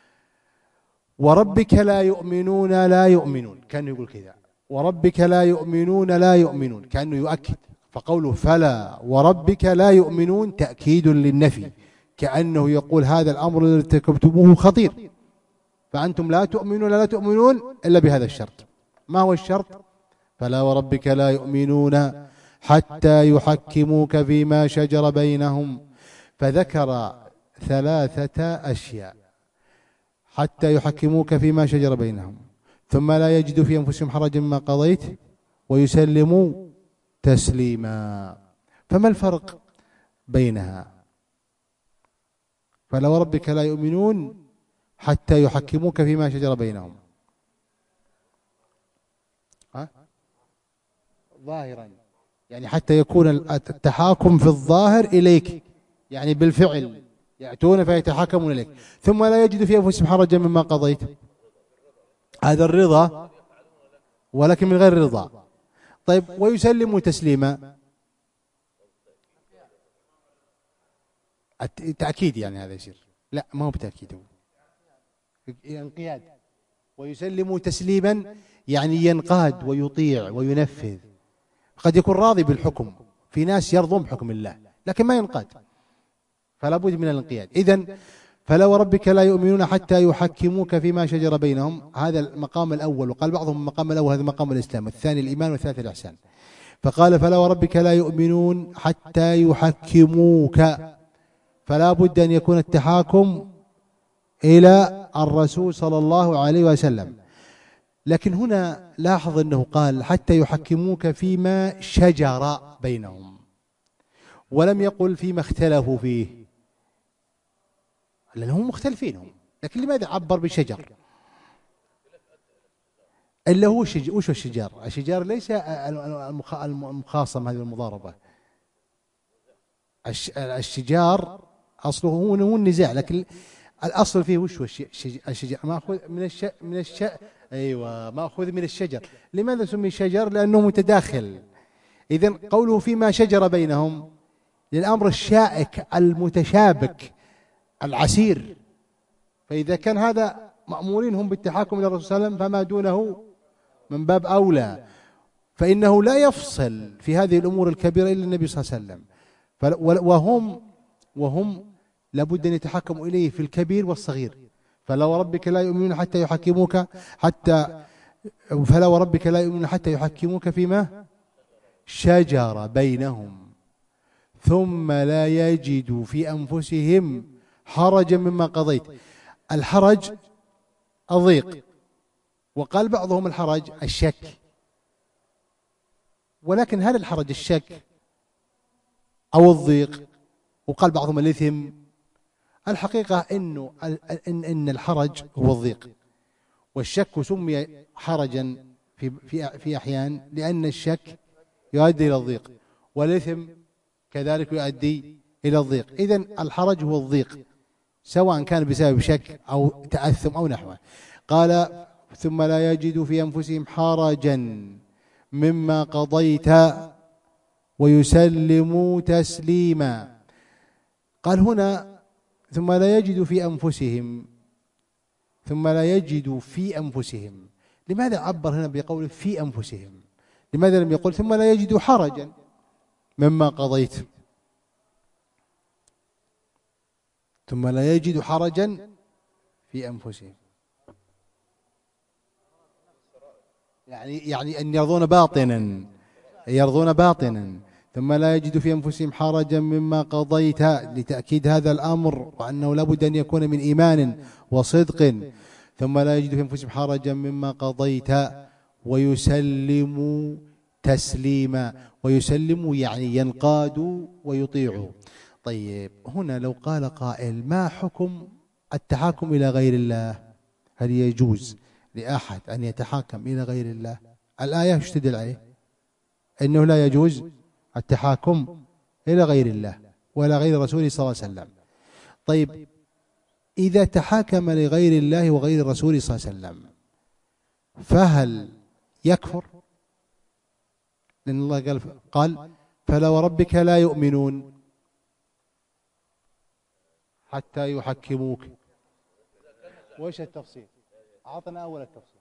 وربك لا يؤمنون لا يؤمنون، كأنه يقول كذا وربك لا يؤمنون لا يؤمنون، كأنه يؤكد. فقوله فلا وربك لا يؤمنون تأكيد للنفي، كأنه يقول هذا الأمر الذي ارتكبتموه خطير، فأنتم لا تؤمنون إلا بهذا الشرط. ما هو الشرط؟ فلا وربك لا يؤمنون حتى يحكموك فيما شجر بينهم، فذكر 3 أشياء: حتى يحكموك فيما شجر بينهم، ثم لا يجدوا في أنفسهم حرجا مما قضيت، ويسلموا تسليما. فما الفرق بينها؟ فلا وربك لا يؤمنون حتى يحكموك فيما شجر بينهم ظاهرا، يعني حتى يكون التحاكم في الظاهر إليك، يعني بالفعل يأتون فيتحاكمون إليك، ثم لا يجد في أنفسهم حرجا مما قضيت، هذا الرضا ولكن من غير رضا. طيب ويسلموا تسليما، التأكيد يعني هذا يصير؟ لا، ما هو بتأكيد، هو انقياد. ويسلموا تسليما يعني ينقاد ويطيع وينفذ. قد يكون راضي بالحكم، في ناس يرضون بحكم الله لكن ما ينقاد، فلا بد من الانقياد. إذن فلا وربك لا يؤمنون حتى يحكموك فيما شجر بينهم، هذا المقام الأول. وقال بعضهم المقام الأول هذا مقام الإسلام، الثاني الإيمان، والثالث الإحسان. فقال فلا وربك لا يؤمنون حتى يحكموك، فلا بد أن يكون التحاكم إلى الرسول صلى الله عليه وسلم. لكن هنا لاحظ أنه قال حتى يحكموك فيما شجر بينهم، ولم يقل فيما اختلفوا فيه، لأنهم مختلفين هم. لكن لماذا عبر بشجر؟ إلا هو وش الشجار؟ الشجار ليس المخاصمة، هذه المضاربة. الشجار أصله هو النزاع، لكن الأصل فيه وش هو الشجار؟ مأخوذ من أيوة، مأخوذ من الشجر. لماذا سمي شجر؟ لأنه متداخل. إذن قوله فيما شجر بينهم للأمر الشائك المتشابك العسير، فإذا كان هذا مأمورين هم بالتحاكم إلى الرسول صلى الله عليه وسلم، فما دونه من باب أولى، فإنه لا يفصل في هذه الأمور الكبيرة إلا النبي صلى الله عليه وسلم. وهم لابد أن يتحكموا إليه في الكبير والصغير. فلا وربك لا يؤمنون حتى يحكموك فلا وربك لا يؤمنون حتى يحكموك فيما شجر بينهم، ثم لا يجدوا في أنفسهم حرجا مما قضيت. الحرج الضيق، وقال بعضهم الحرج الشك. ولكن هل الحرج الشك أو الضيق؟ وقال بعضهم الإثم. الحقيقة إن الحرج هو الضيق، والشك سمي حرجا في أحيان لأن الشك يؤدي إلى الضيق، والإثم كذلك يؤدي إلى الضيق. إذن الحرج هو الضيق، سواء كان بسبب شك أو تأثم أو نحوه. قال ثم لا يجد في أنفسهم حرجا مما قضيت ويسلموا تسليما. قال هنا ثم لا يجد في أنفسهم، لماذا عبر هنا بقول في أنفسهم؟ لماذا لم يقل ثم لا يجد حرجا مما قضيت؟ ثم لا يجد حرجا في أنفسهم، يعني أن يرضون باطنا. ثم لا يجد في أنفسهم حرجا مما قضيت، لتأكيد هذا الأمر وأنه لابد أن يكون من إيمان وصدق. ثم لا يجد في أنفسهم حرجا مما قضيت ويسلموا تسليما. ويسلم يعني ينقاد ويطيع. طيب هنا لو قال قائل ما حكم التحاكم إلى غير الله؟ هل يجوز لأحد أن يتحاكم إلى غير الله؟ الآية يشتدل عليه إنه لا يجوز التحاكم إلى غير الله ولا غير رسوله صلى الله عليه وسلم. طيب إذا تحاكم لغير الله وغير الرسول صلى الله عليه وسلم فهل يكفر؟ لأن الله قال فلا وربك لا يؤمنون حتى يحكموك. وإيش التفصيل؟ أعطنا أول التفصيل.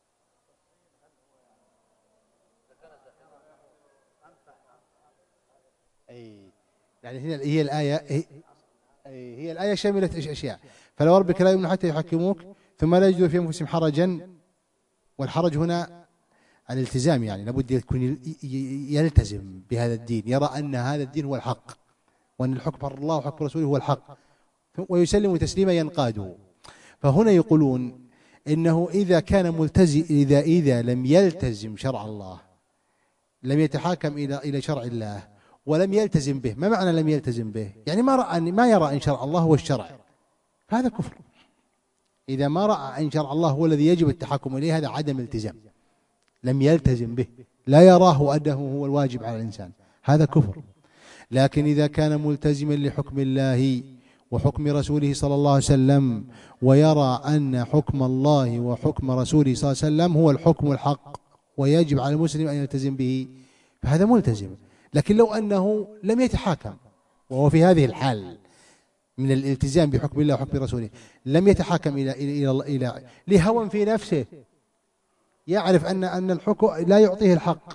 أي يعني هي الآية هي الآية شملت أشياء. فلا وربك لا يؤمنون حتى يحكموك ثم لا يجدوا في أنفسهم حرجا. والحرج هنا الالتزام، يعني لابد يكون يلتزم بهذا الدين، يرى أن هذا الدين هو الحق وأن الحكم الله وحكم رسوله هو الحق، ويسلم تسليما ينقاده. فهنا يقولون إنه إذا كان ملتزم إذا لم يلتزم شرع الله، لم يتحاكم إلى شرع الله ولم يلتزم به. ما معنى لم يلتزم به؟ يعني ما يرى أن شرع الله هو الشرع، هذا كفر. إذا ما رأى أن شرع الله هو الذي يجب التحاكم إليه هذا عدم التزام، لم يلتزم به، لا يراه أنه هو الواجب على الإنسان، هذا كفر. لكن إذا كان ملتزما لحكم الله وحكم رسوله صلى الله عليه وسلم ويرى أن حكم الله وحكم رسوله صلى الله عليه وسلم هو الحكم الحق ويجب على المسلم أن يلتزم به فهذا ملتزم. لكن لو أنه لم يتحاكم وهو في هذه الحال من الالتزام بحكم الله وحكم رسوله، لم يتحاكم إلى لهوى في نفسه، يعرف أن الحكم لا يعطيه الحق،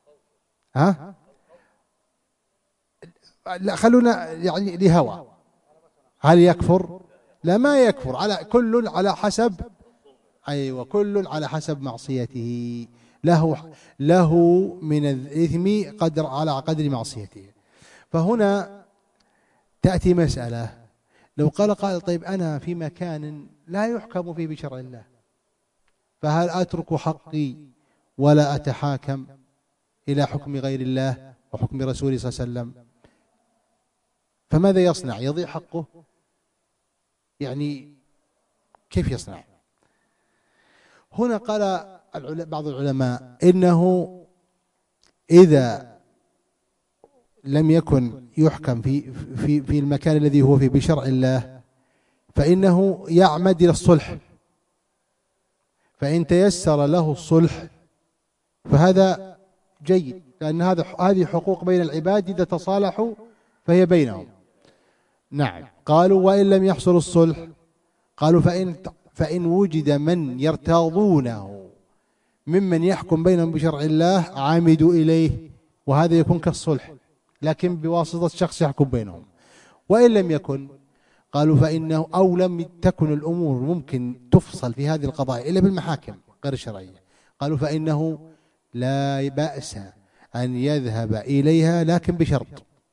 لا خلونا يعني لهوى، هل يكفر؟ لا ما يكفر، على كل على حسب كل على حسب معصيته، له من الإثم على قدر معصيته. فهنا تأتي مسألة، لو قال طيب أنا في مكان لا يحكم فيه بشرع الله فهل أترك حقي ولا أتحاكم إلى حكم غير الله وحكم رسوله صلى الله عليه وسلم؟ فماذا يصنع؟ يضيع حقه؟ يعني كيف يصنع؟ هنا قال بعض العلماء إنه إذا لم يكن يحكم في المكان الذي هو فيه بشرع الله فإنه يعمد إلى الصلح، فإن تيسر له الصلح فهذا جيد، لأن هذه حقوق بين العباد إذا تصالحوا فهي بينهم. نعم. قالوا وإن لم يحصل الصلح قالوا فإن وجد من يرتاضونه ممن يحكم بينهم بشرع الله عامدوا إليه، وهذا يكون كالصلح لكن بواسطة شخص يحكم بينهم. وإن لم يكن قالوا فإنه أو لم تكن الأمور ممكن تفصل في هذه القضايا إلا بالمحاكم غير الشرعية، قالوا فإنه لا بأس أن يذهب إليها لكن بشرط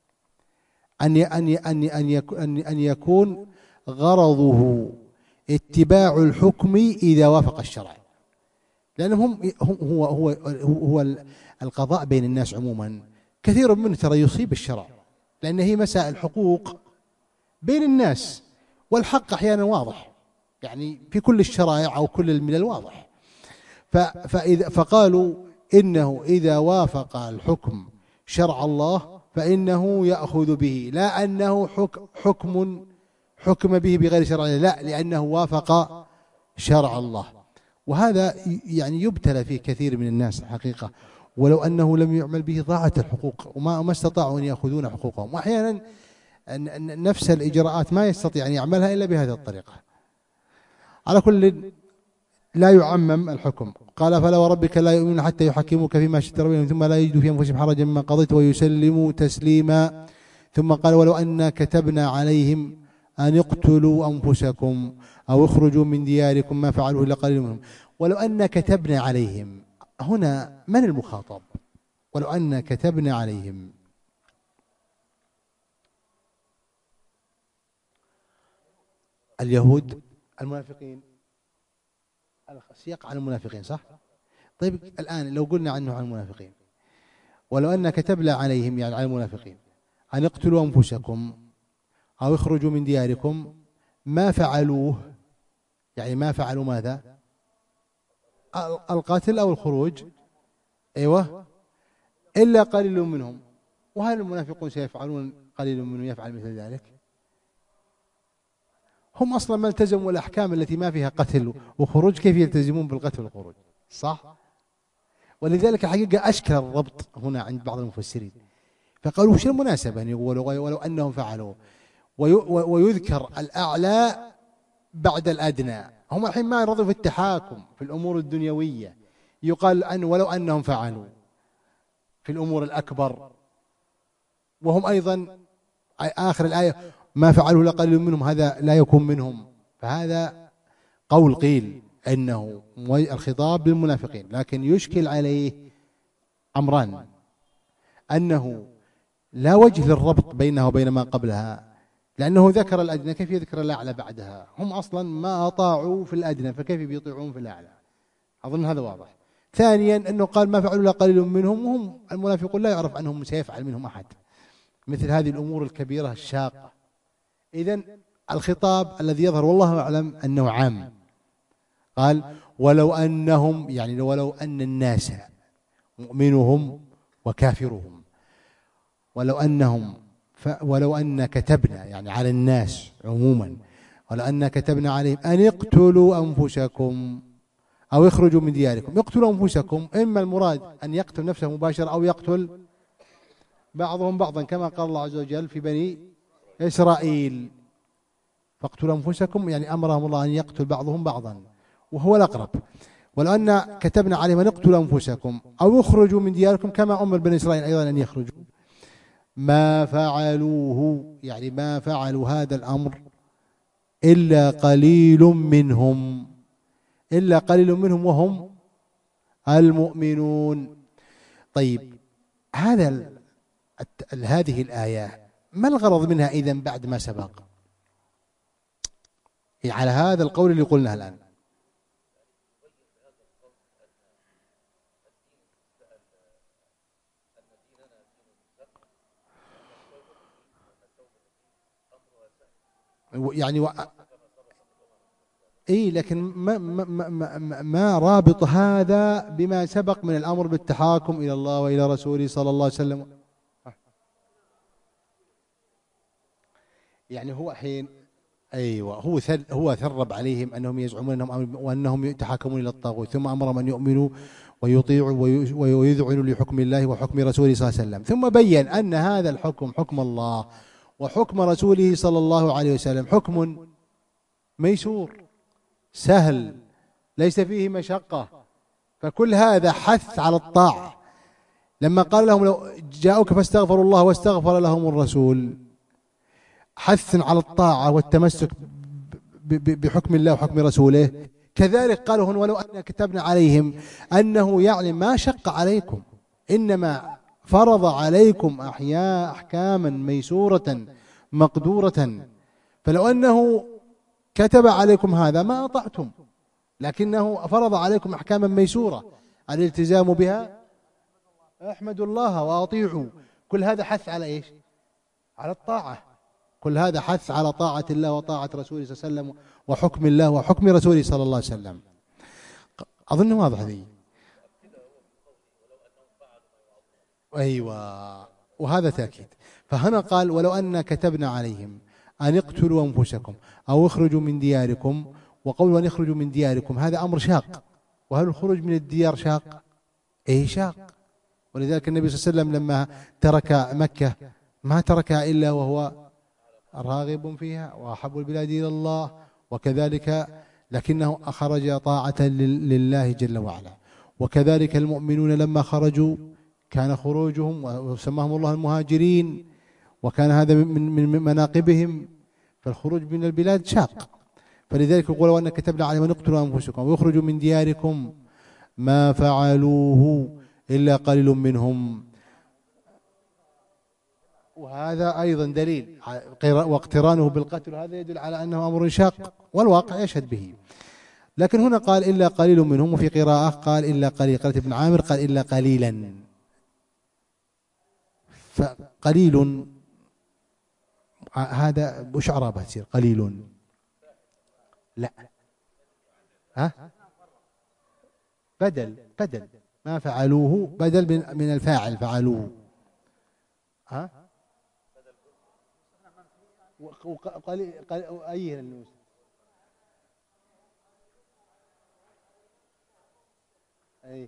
أن يكون غرضه اتباع الحكم إذا وافق الشرع، لأنهم هو القضاء بين الناس عموما كثير منه ترى يصيب الشرع، لأن هي مسائل حقوق بين الناس، والحق أحيانا واضح يعني في كل الشرائع أو كل الملل واضح. فقالوا إنه إذا وافق الحكم شرع الله فإنه يأخذ به، لا أنه حكم به بغير شرع الله، لا، لأنه وافق شرع الله. وهذا يعني يبتلى فيه كثير من الناس الحقيقة، ولو أنه لم يعمل به ضاعت الحقوق وما استطاعوا أن يأخذون حقوقهم، وأحيانا نفس الإجراءات ما يستطيع أن يعملها إلا بهذه الطريقة. على كل لا يعمم الحكم. قال فلا وربك لا يؤمنون حتى يحكموك فيما شجر بينهم ثم لا يجدوا في أنفسهم حرجا مما قضيت ويسلموا تسليما. ثم قال ولو أن كتبنا عليهم أن اقتلوا أنفسكم أو اخرجوا من دياركم ما فعلوه إلا قليل منهم. ولو أن كتبنا عليهم، هنا من المخاطب؟ ولو أن كتبنا عليهم، اليهود، المنافقين، السياق عن المنافقين صح؟ طيب الآن لو قلنا عنه عن المنافقين ولو أن كتبنا عليهم يعني على المنافقين أن اقتلوا أنفسكم أو اخرجوا من دياركم ما فعلوه، يعني ما فعلوا ماذا؟ القتل أو الخروج، أيوة، إلا قليل منهم. وهل المنافقون سيفعلون قليل منهم يفعل مثل ذلك؟ هم أصلا ما التزموا الأحكام التي ما فيها قتل وخروج، كيف يلتزمون بالقتل والخروج؟ صح؟ ولذلك حقيقة أشكل الربط هنا عند بعض المفسرين، فقالوا وش المناسبة أن يقولوا ولو أنهم فعلوا، ويذكر الأعلى بعد الأدنى. هم الحين ما يرضوا في التحاكم في الأمور الدنيوية، يقال أن ولو أنهم فعلوا في الأمور الأكبر، وهم أيضا آخر الآية ما فعلوا لقليل منهم، هذا لا يكون منهم. فهذا قول قيل أنه الخطاب للمنافقين، لكن يشكل عليه أمران: أنه لا وجه للربط بينها وبين ما قبلها، لأنه ذكر الأدنى، كيف يذكر الأعلى بعدها؟ هم أصلا ما أطاعوا في الأدنى، فكيف بيطيعون في الأعلى؟ أظن هذا واضح. ثانيا أنه قال ما فعلوا لقليل منهم، وهم المنافقون لا يعرف أنهم سيفعل منهم أحد مثل هذه الأمور الكبيرة الشاقة. إذن الخطاب الذي يظهر والله أعلم أنه عام. قال ولو أنهم، يعني ولو أن الناس مؤمنهم وكافرهم، ولو أن كتبنا يعني على الناس عموما، ولو أن كتبنا عليهم أن اقتلوا أنفسكم أو اخرجوا من دياركم. يقتلوا أنفسكم إما المراد أن يقتل نفسه مباشرة أو يقتل بعضهم بعضا، كما قال الله عز وجل في بني إسرائيل فاقتلوا أنفسكم، يعني أمرهم الله أن يقتل بعضهم بعضا وهو الأقرب. ولو أن كتبنا عليهم أن اقتلوا أنفسكم أو اخرجوا من دياركم كما أمر بني إسرائيل أيضا أن يخرجوا ما فعلوه، يعني ما فعلوا هذا الأمر إلا قليل منهم، إلا قليل منهم وهم المؤمنون. طيب هذه الآية ما الغرض منها إذن بعد ما سبق على هذا القول اللي قلناه الآن؟ يعني لكن ما رابط هذا بما سبق من الأمر بالتحاكم إلى الله وإلى رسوله صلى الله عليه وسلم؟ يعني هو حين أيوة هو ثرب عليهم أنهم يزعمون وأنهم يتحاكمون إلى الطاغوت، ثم أمرهم أن يؤمنوا ويطيعوا ويذعنوا لحكم الله وحكم رسوله صلى الله عليه وسلم، ثم بين أن هذا الحكم حكم الله وحكم رسوله صلى الله عليه وسلم حكم ميسور سهل ليس فيه مشقة، فكل هذا حث على الطاعة. لما قال لهم لو جاءوك فاستغفروا الله واستغفر لهم الرسول، حث على الطاعة والتمسك بحكم الله وحكم رسوله. كذلك قالوا هنا ولو أن كتبنا عليهم، أنه يعني ما شق عليكم، إنما فرض عليكم أحكاما ميسورة مقدورة، فلو أنه كتب عليكم هذا ما أطعتم، لكنه فرض عليكم أحكاما ميسورة الالتزام بها، احمدوا الله وأطيعوا. كل هذا حث على إيش؟ على الطاعة، كل هذا حث على طاعة الله وطاعة رسوله صلى الله عليه وسلم وحكم الله وحكم رسوله صلى الله عليه وسلم. أظن واضح ذي. أيوة، وهذا تأكيد. فهنا قال ولو أن كتبنا عليهم أن اقتلوا أنفسكم أو اخرجوا من دياركم، وقول أن يخرجوا من دياركم هذا أمر شاق، وهل الخروج من الديار شاق؟ شاق. ولذلك النبي صلى الله عليه وسلم لما ترك مكة ما تركها إلا وهو راغب فيها وأحب البلاد إلى الله، وكذلك لكنه أخرج طاعة لله جل وعلا. وكذلك المؤمنون لما خرجوا كان خروجهم وسماهم الله المهاجرين، وكان هذا من مناقبهم، فالخروج من البلاد شاق. فلذلك يقول وأن كتبنا عليهم أن اقتلوا أنفسكم ويخرجوا من دياركم ما فعلوه إلا قليل منهم. وهذا أيضا دليل، واقترانه بالقتل هذا يدل على أنه أمر شاق، والواقع يشهد به. لكن هنا قال إلا قليل منهم، وفي قراءة قال إلا قليل، قالت ابن عامر قال إلا قليلا، فقليل هذا وش اعرابها تصير؟ قليل لا، ها بدل ما فعلوه، بدل من الفاعل فعلوه، ها أي النوس أي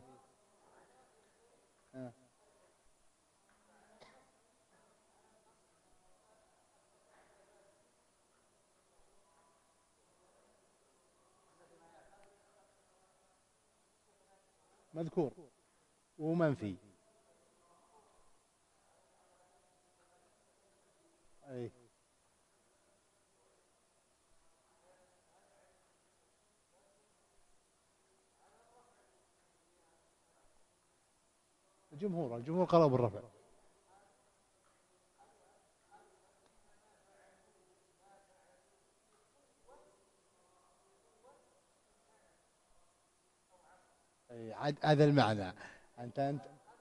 مذكور ومنفي أي الجمهور قالوا بالرفع. هذا المعنى أنت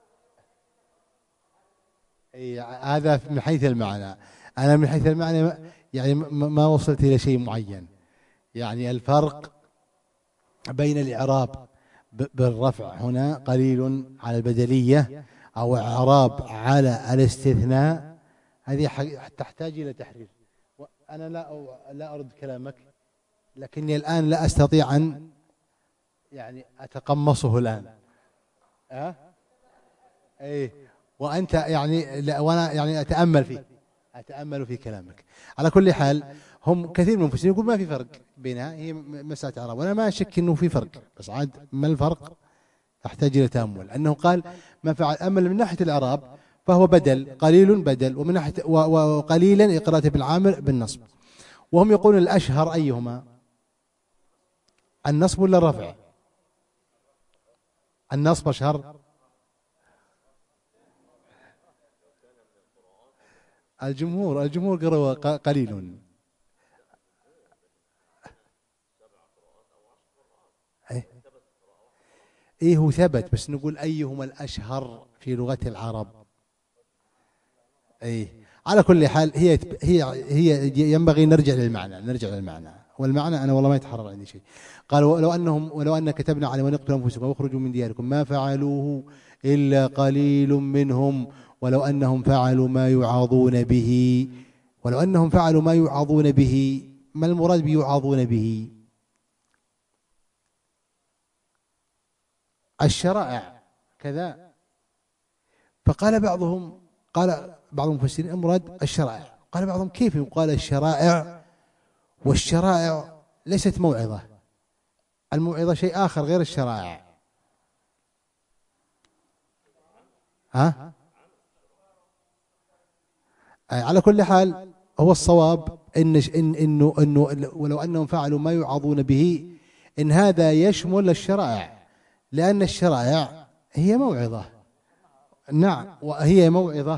هذا من حيث المعنى. أنا من حيث المعنى يعني ما وصلت إلى شيء معين. يعني الفرق بين الإعراب بالرفع هنا قليل على البدلية أو إعراب على الاستثناء، هذه تحتاج إلى تحرير. أنا لا أرد كلامك، لكني الآن لا أستطيع أن يعني أتقمصه الآن. إيه، وأنت يعني وأنا يعني أتأمل في كلامك. على كل حال هم كثير من المفسرين يقول ما في فرق بينها، هي مسألة إعراب، وأنا ما أشك إنه في فرق، بس عاد ما الفرق تحتاج إلى تأمل. أنه قال ما فعل، أما من ناحية الإعراب فهو بدل، قليل بدل، ومن ناحية وقليلا إقراءة بالعامل بالنصب. وهم يقولون الأشهر أيهما، النصب ولا الرفع؟ النصب أشهر. الجمهور قرأوا قليل. إيه هو ثبت، بس نقول أيهما الأشهر في لغة العرب. إيه، على كل حال هي ينبغي نرجع للمعنى، والمعنى أنا والله ما يتحرر عندي شيء. قال ولو أن كتبنا عليهم أن اقتلوا أنفسكم واخرجوا من دياركم ما فعلوه إلا قليل منهم ولو أنهم فعلوا ما يوعظون به. ولو أنهم فعلوا ما يوعظون به، ما المراد بيوعظون به؟ الشرائع كذا. فقال بعضهم، قال بعض المفسرين المراد الشرائع. قال بعضهم كيف يقال الشرائع والشرائع ليست موعظة؟ الموعظة شيء آخر غير الشرائع. ها؟ على كل حال هو الصواب إنه ولو أنهم فعلوا ما يوعظون به، إن هذا يشمل الشرائع، لأن الشرائع هي موعظة. نعم، وهي موعظة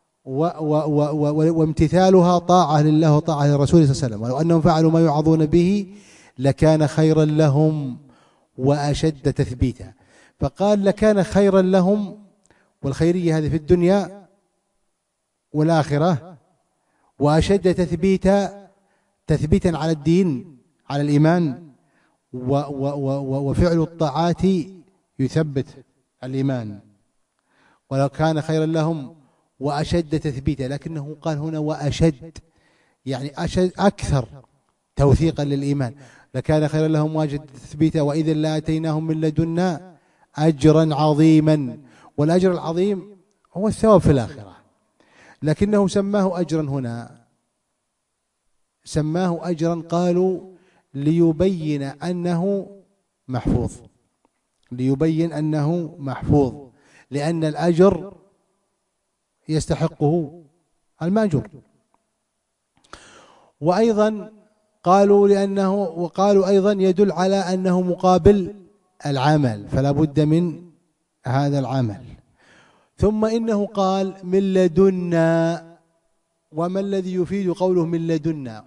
وامتثالها طاعة لله وطاعة للرسول صلى الله عليه وسلم. ولو أنهم فعلوا ما يوعظون به لكان خيرا لهم وأشد تثبيتا. فقال لكان خيرا لهم، والخيرية هذه في الدنيا والآخرة، وأشد تثبيتا على الدين على الإيمان، وفعل الطاعات يثبت الإيمان. ولو كان خيرا لهم وأشد تثبيتا، لكنه قال هنا وأشد، يعني أشد أكثر توثيقا للإيمان. لكان خيرا لهم وأشد تثبيتا وإذا لآتيناهم من لدنا أجرا عظيما. والأجر العظيم هو الثواب في الآخرة، لكنه سماه أجرا هنا، سماه أجرا قالوا ليبين أنه محفوظ، لأن الأجر يستحقه المأجور. وأيضا وقالوا أيضا يدل على أنه مقابل العمل، فلا بد من هذا العمل. ثم إنه قال من لدنا، وما الذي يفيد قوله من لدنا؟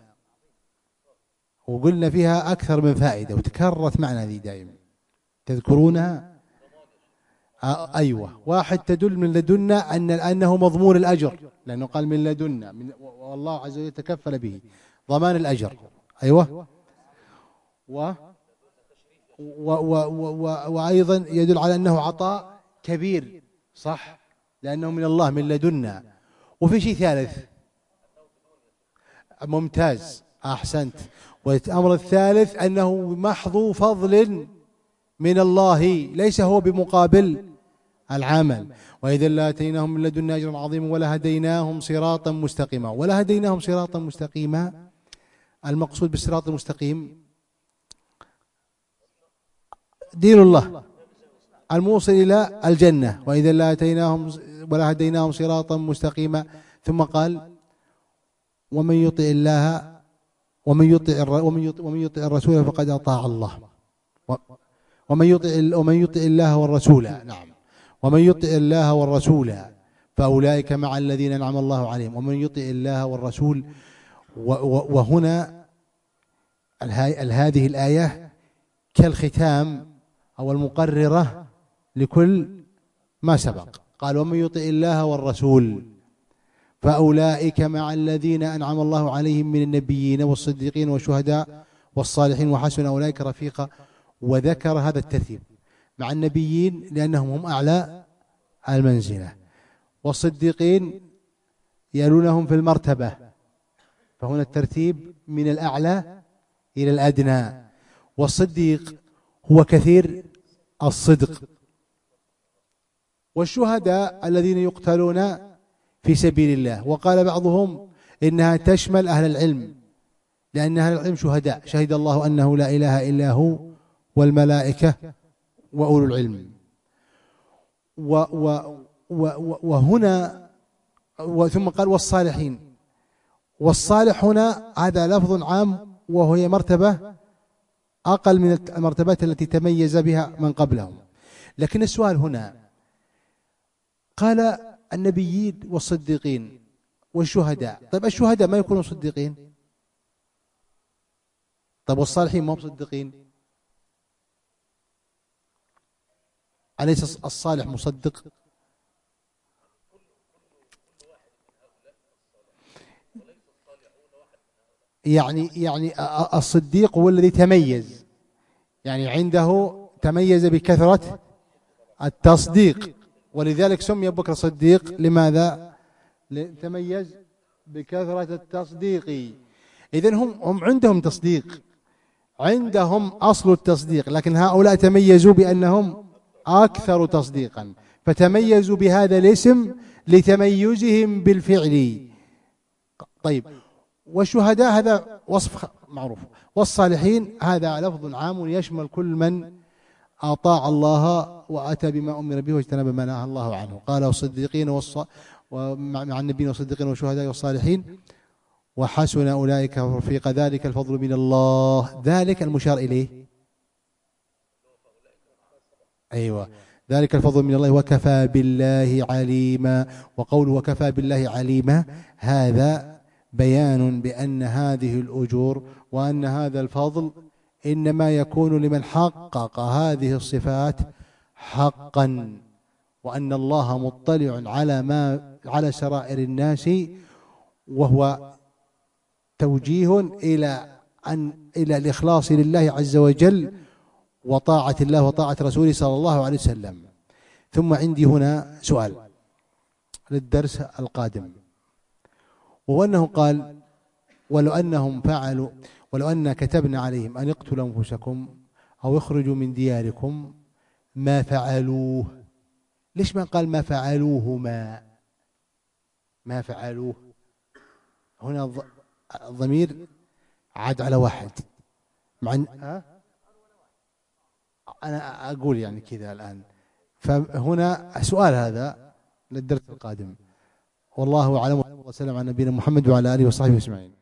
وقلنا فيها أكثر من فائدة وتكررت معنا هذه دائما، تذكرونها؟ أيوة، واحد تدل من لدنا أنه مضمون الأجر، لأنه قال من لدنا، والله عز وجل يتكفل به ضمان الأجر. أيوة. وأيضا يدل على أنه عطاء كبير، صح، لأنه من الله من لدنا. وفي شيء ثالث، ممتاز، أحسنت. والأمر الثالث أنه محض فضل من الله، ليس هو بمقابل العمل. وإذا لآتيناهم من لدنا أجرا عظيما ولهديناهم صراطا مستقيما. ولهديناهم صراطا مستقيما، المقصود بالصراط المستقيم دين الله الموصل إلى الجنة. وإذا لآتيناهم ولهديناهم صراطا مستقيما. ثم قال ومن يطع الله ومن يطع الرسول فقد أطاع الله. ومن يطع الله والرسول، نعم، ومن يطع الله والرسول فأولئك مع الذين أنعم الله عليهم. ومن يطع الله والرسول. وهنا هذه الآية كالختام أو المقررة لكل ما سبق. قال ومن يطع الله والرسول فأولئك مع الذين أنعم الله عليهم من النبيين والصديقين والشهداء والصالحين وحسن أولئك رفيقا. وذكر هذا الترتيب مع النبيين لأنهم هم أعلى المنزلة، والصديقين يلونهم في المرتبة، فهنا الترتيب من الأعلى إلى الأدنى. والصديق هو كثير الصدق. والشهداء الذين يقتلون في سبيل الله. وقال بعضهم إنها تشمل أهل العلم، لأن أهل العلم شهداء، شهد الله أنه لا إله إلا هو والملائكة وأولو العلم. وهنا ثم قال والصالحين. والصالح هنا هذا لفظ عام، وهي مرتبة أقل من المرتبات التي تميز بها من قبلهم. لكن السؤال هنا، قال النبيين والصديقين والشهداء، طيب الشهداء ما يكونوا صديقين؟ طيب والصالحين ما هم صديقين؟ أليس الصالح مصدق؟ يعني الصديق هو الذي تميز، يعني عنده تميز بكثرة التصديق، ولذلك سمي أبو بكر الصديق. لماذا؟ تميز بكثرة التصديق. إذن هم عندهم تصديق، عندهم أصل التصديق، لكن هؤلاء تميزوا بأنهم أكثر تصديقا، فتميزوا بهذا الاسم لتميزهم بالفعل. طيب، والشهداء هذا وصف معروف، والصالحين هذا لفظ عام يشمل كل من أطاع الله وأتى بما أمر به واجتنب ما نهى الله عنه. قال والصديقين مع النبيين والصديقين والشهداء والصالحين وحسن أولئك رفيقا ذلك الفضل من الله. ذلك المشار إليه، أيوة، ذلك الفضل من الله وكفى بالله عليما. وقوله وكفى بالله عليما هذا بيان بأن هذه الأجور وأن هذا الفضل إنما يكون لمن حقق هذه الصفات حقا، وأن الله مطلع على سرائر الناس، وهو توجيه إلى الإخلاص لله عز وجل وطاعة الله وطاعة رسوله صلى الله عليه وسلم. ثم عندي هنا سؤال للدرس القادم، وهو أنه قال ولو أن كتبنا عليهم أن اقتلوا أنفسكم أو اخرجوا من دياركم ما فعلوه. ليش ما قال ما فعلوه؟ ما فعلوه هنا الضمير عاد على واحد، مع أنا أقول يعني كذا الآن. فهنا سؤال هذا للدرس القادم، والله أعلم، وصلى الله على نبينا محمد وعلى آله وصحبه أجمعين.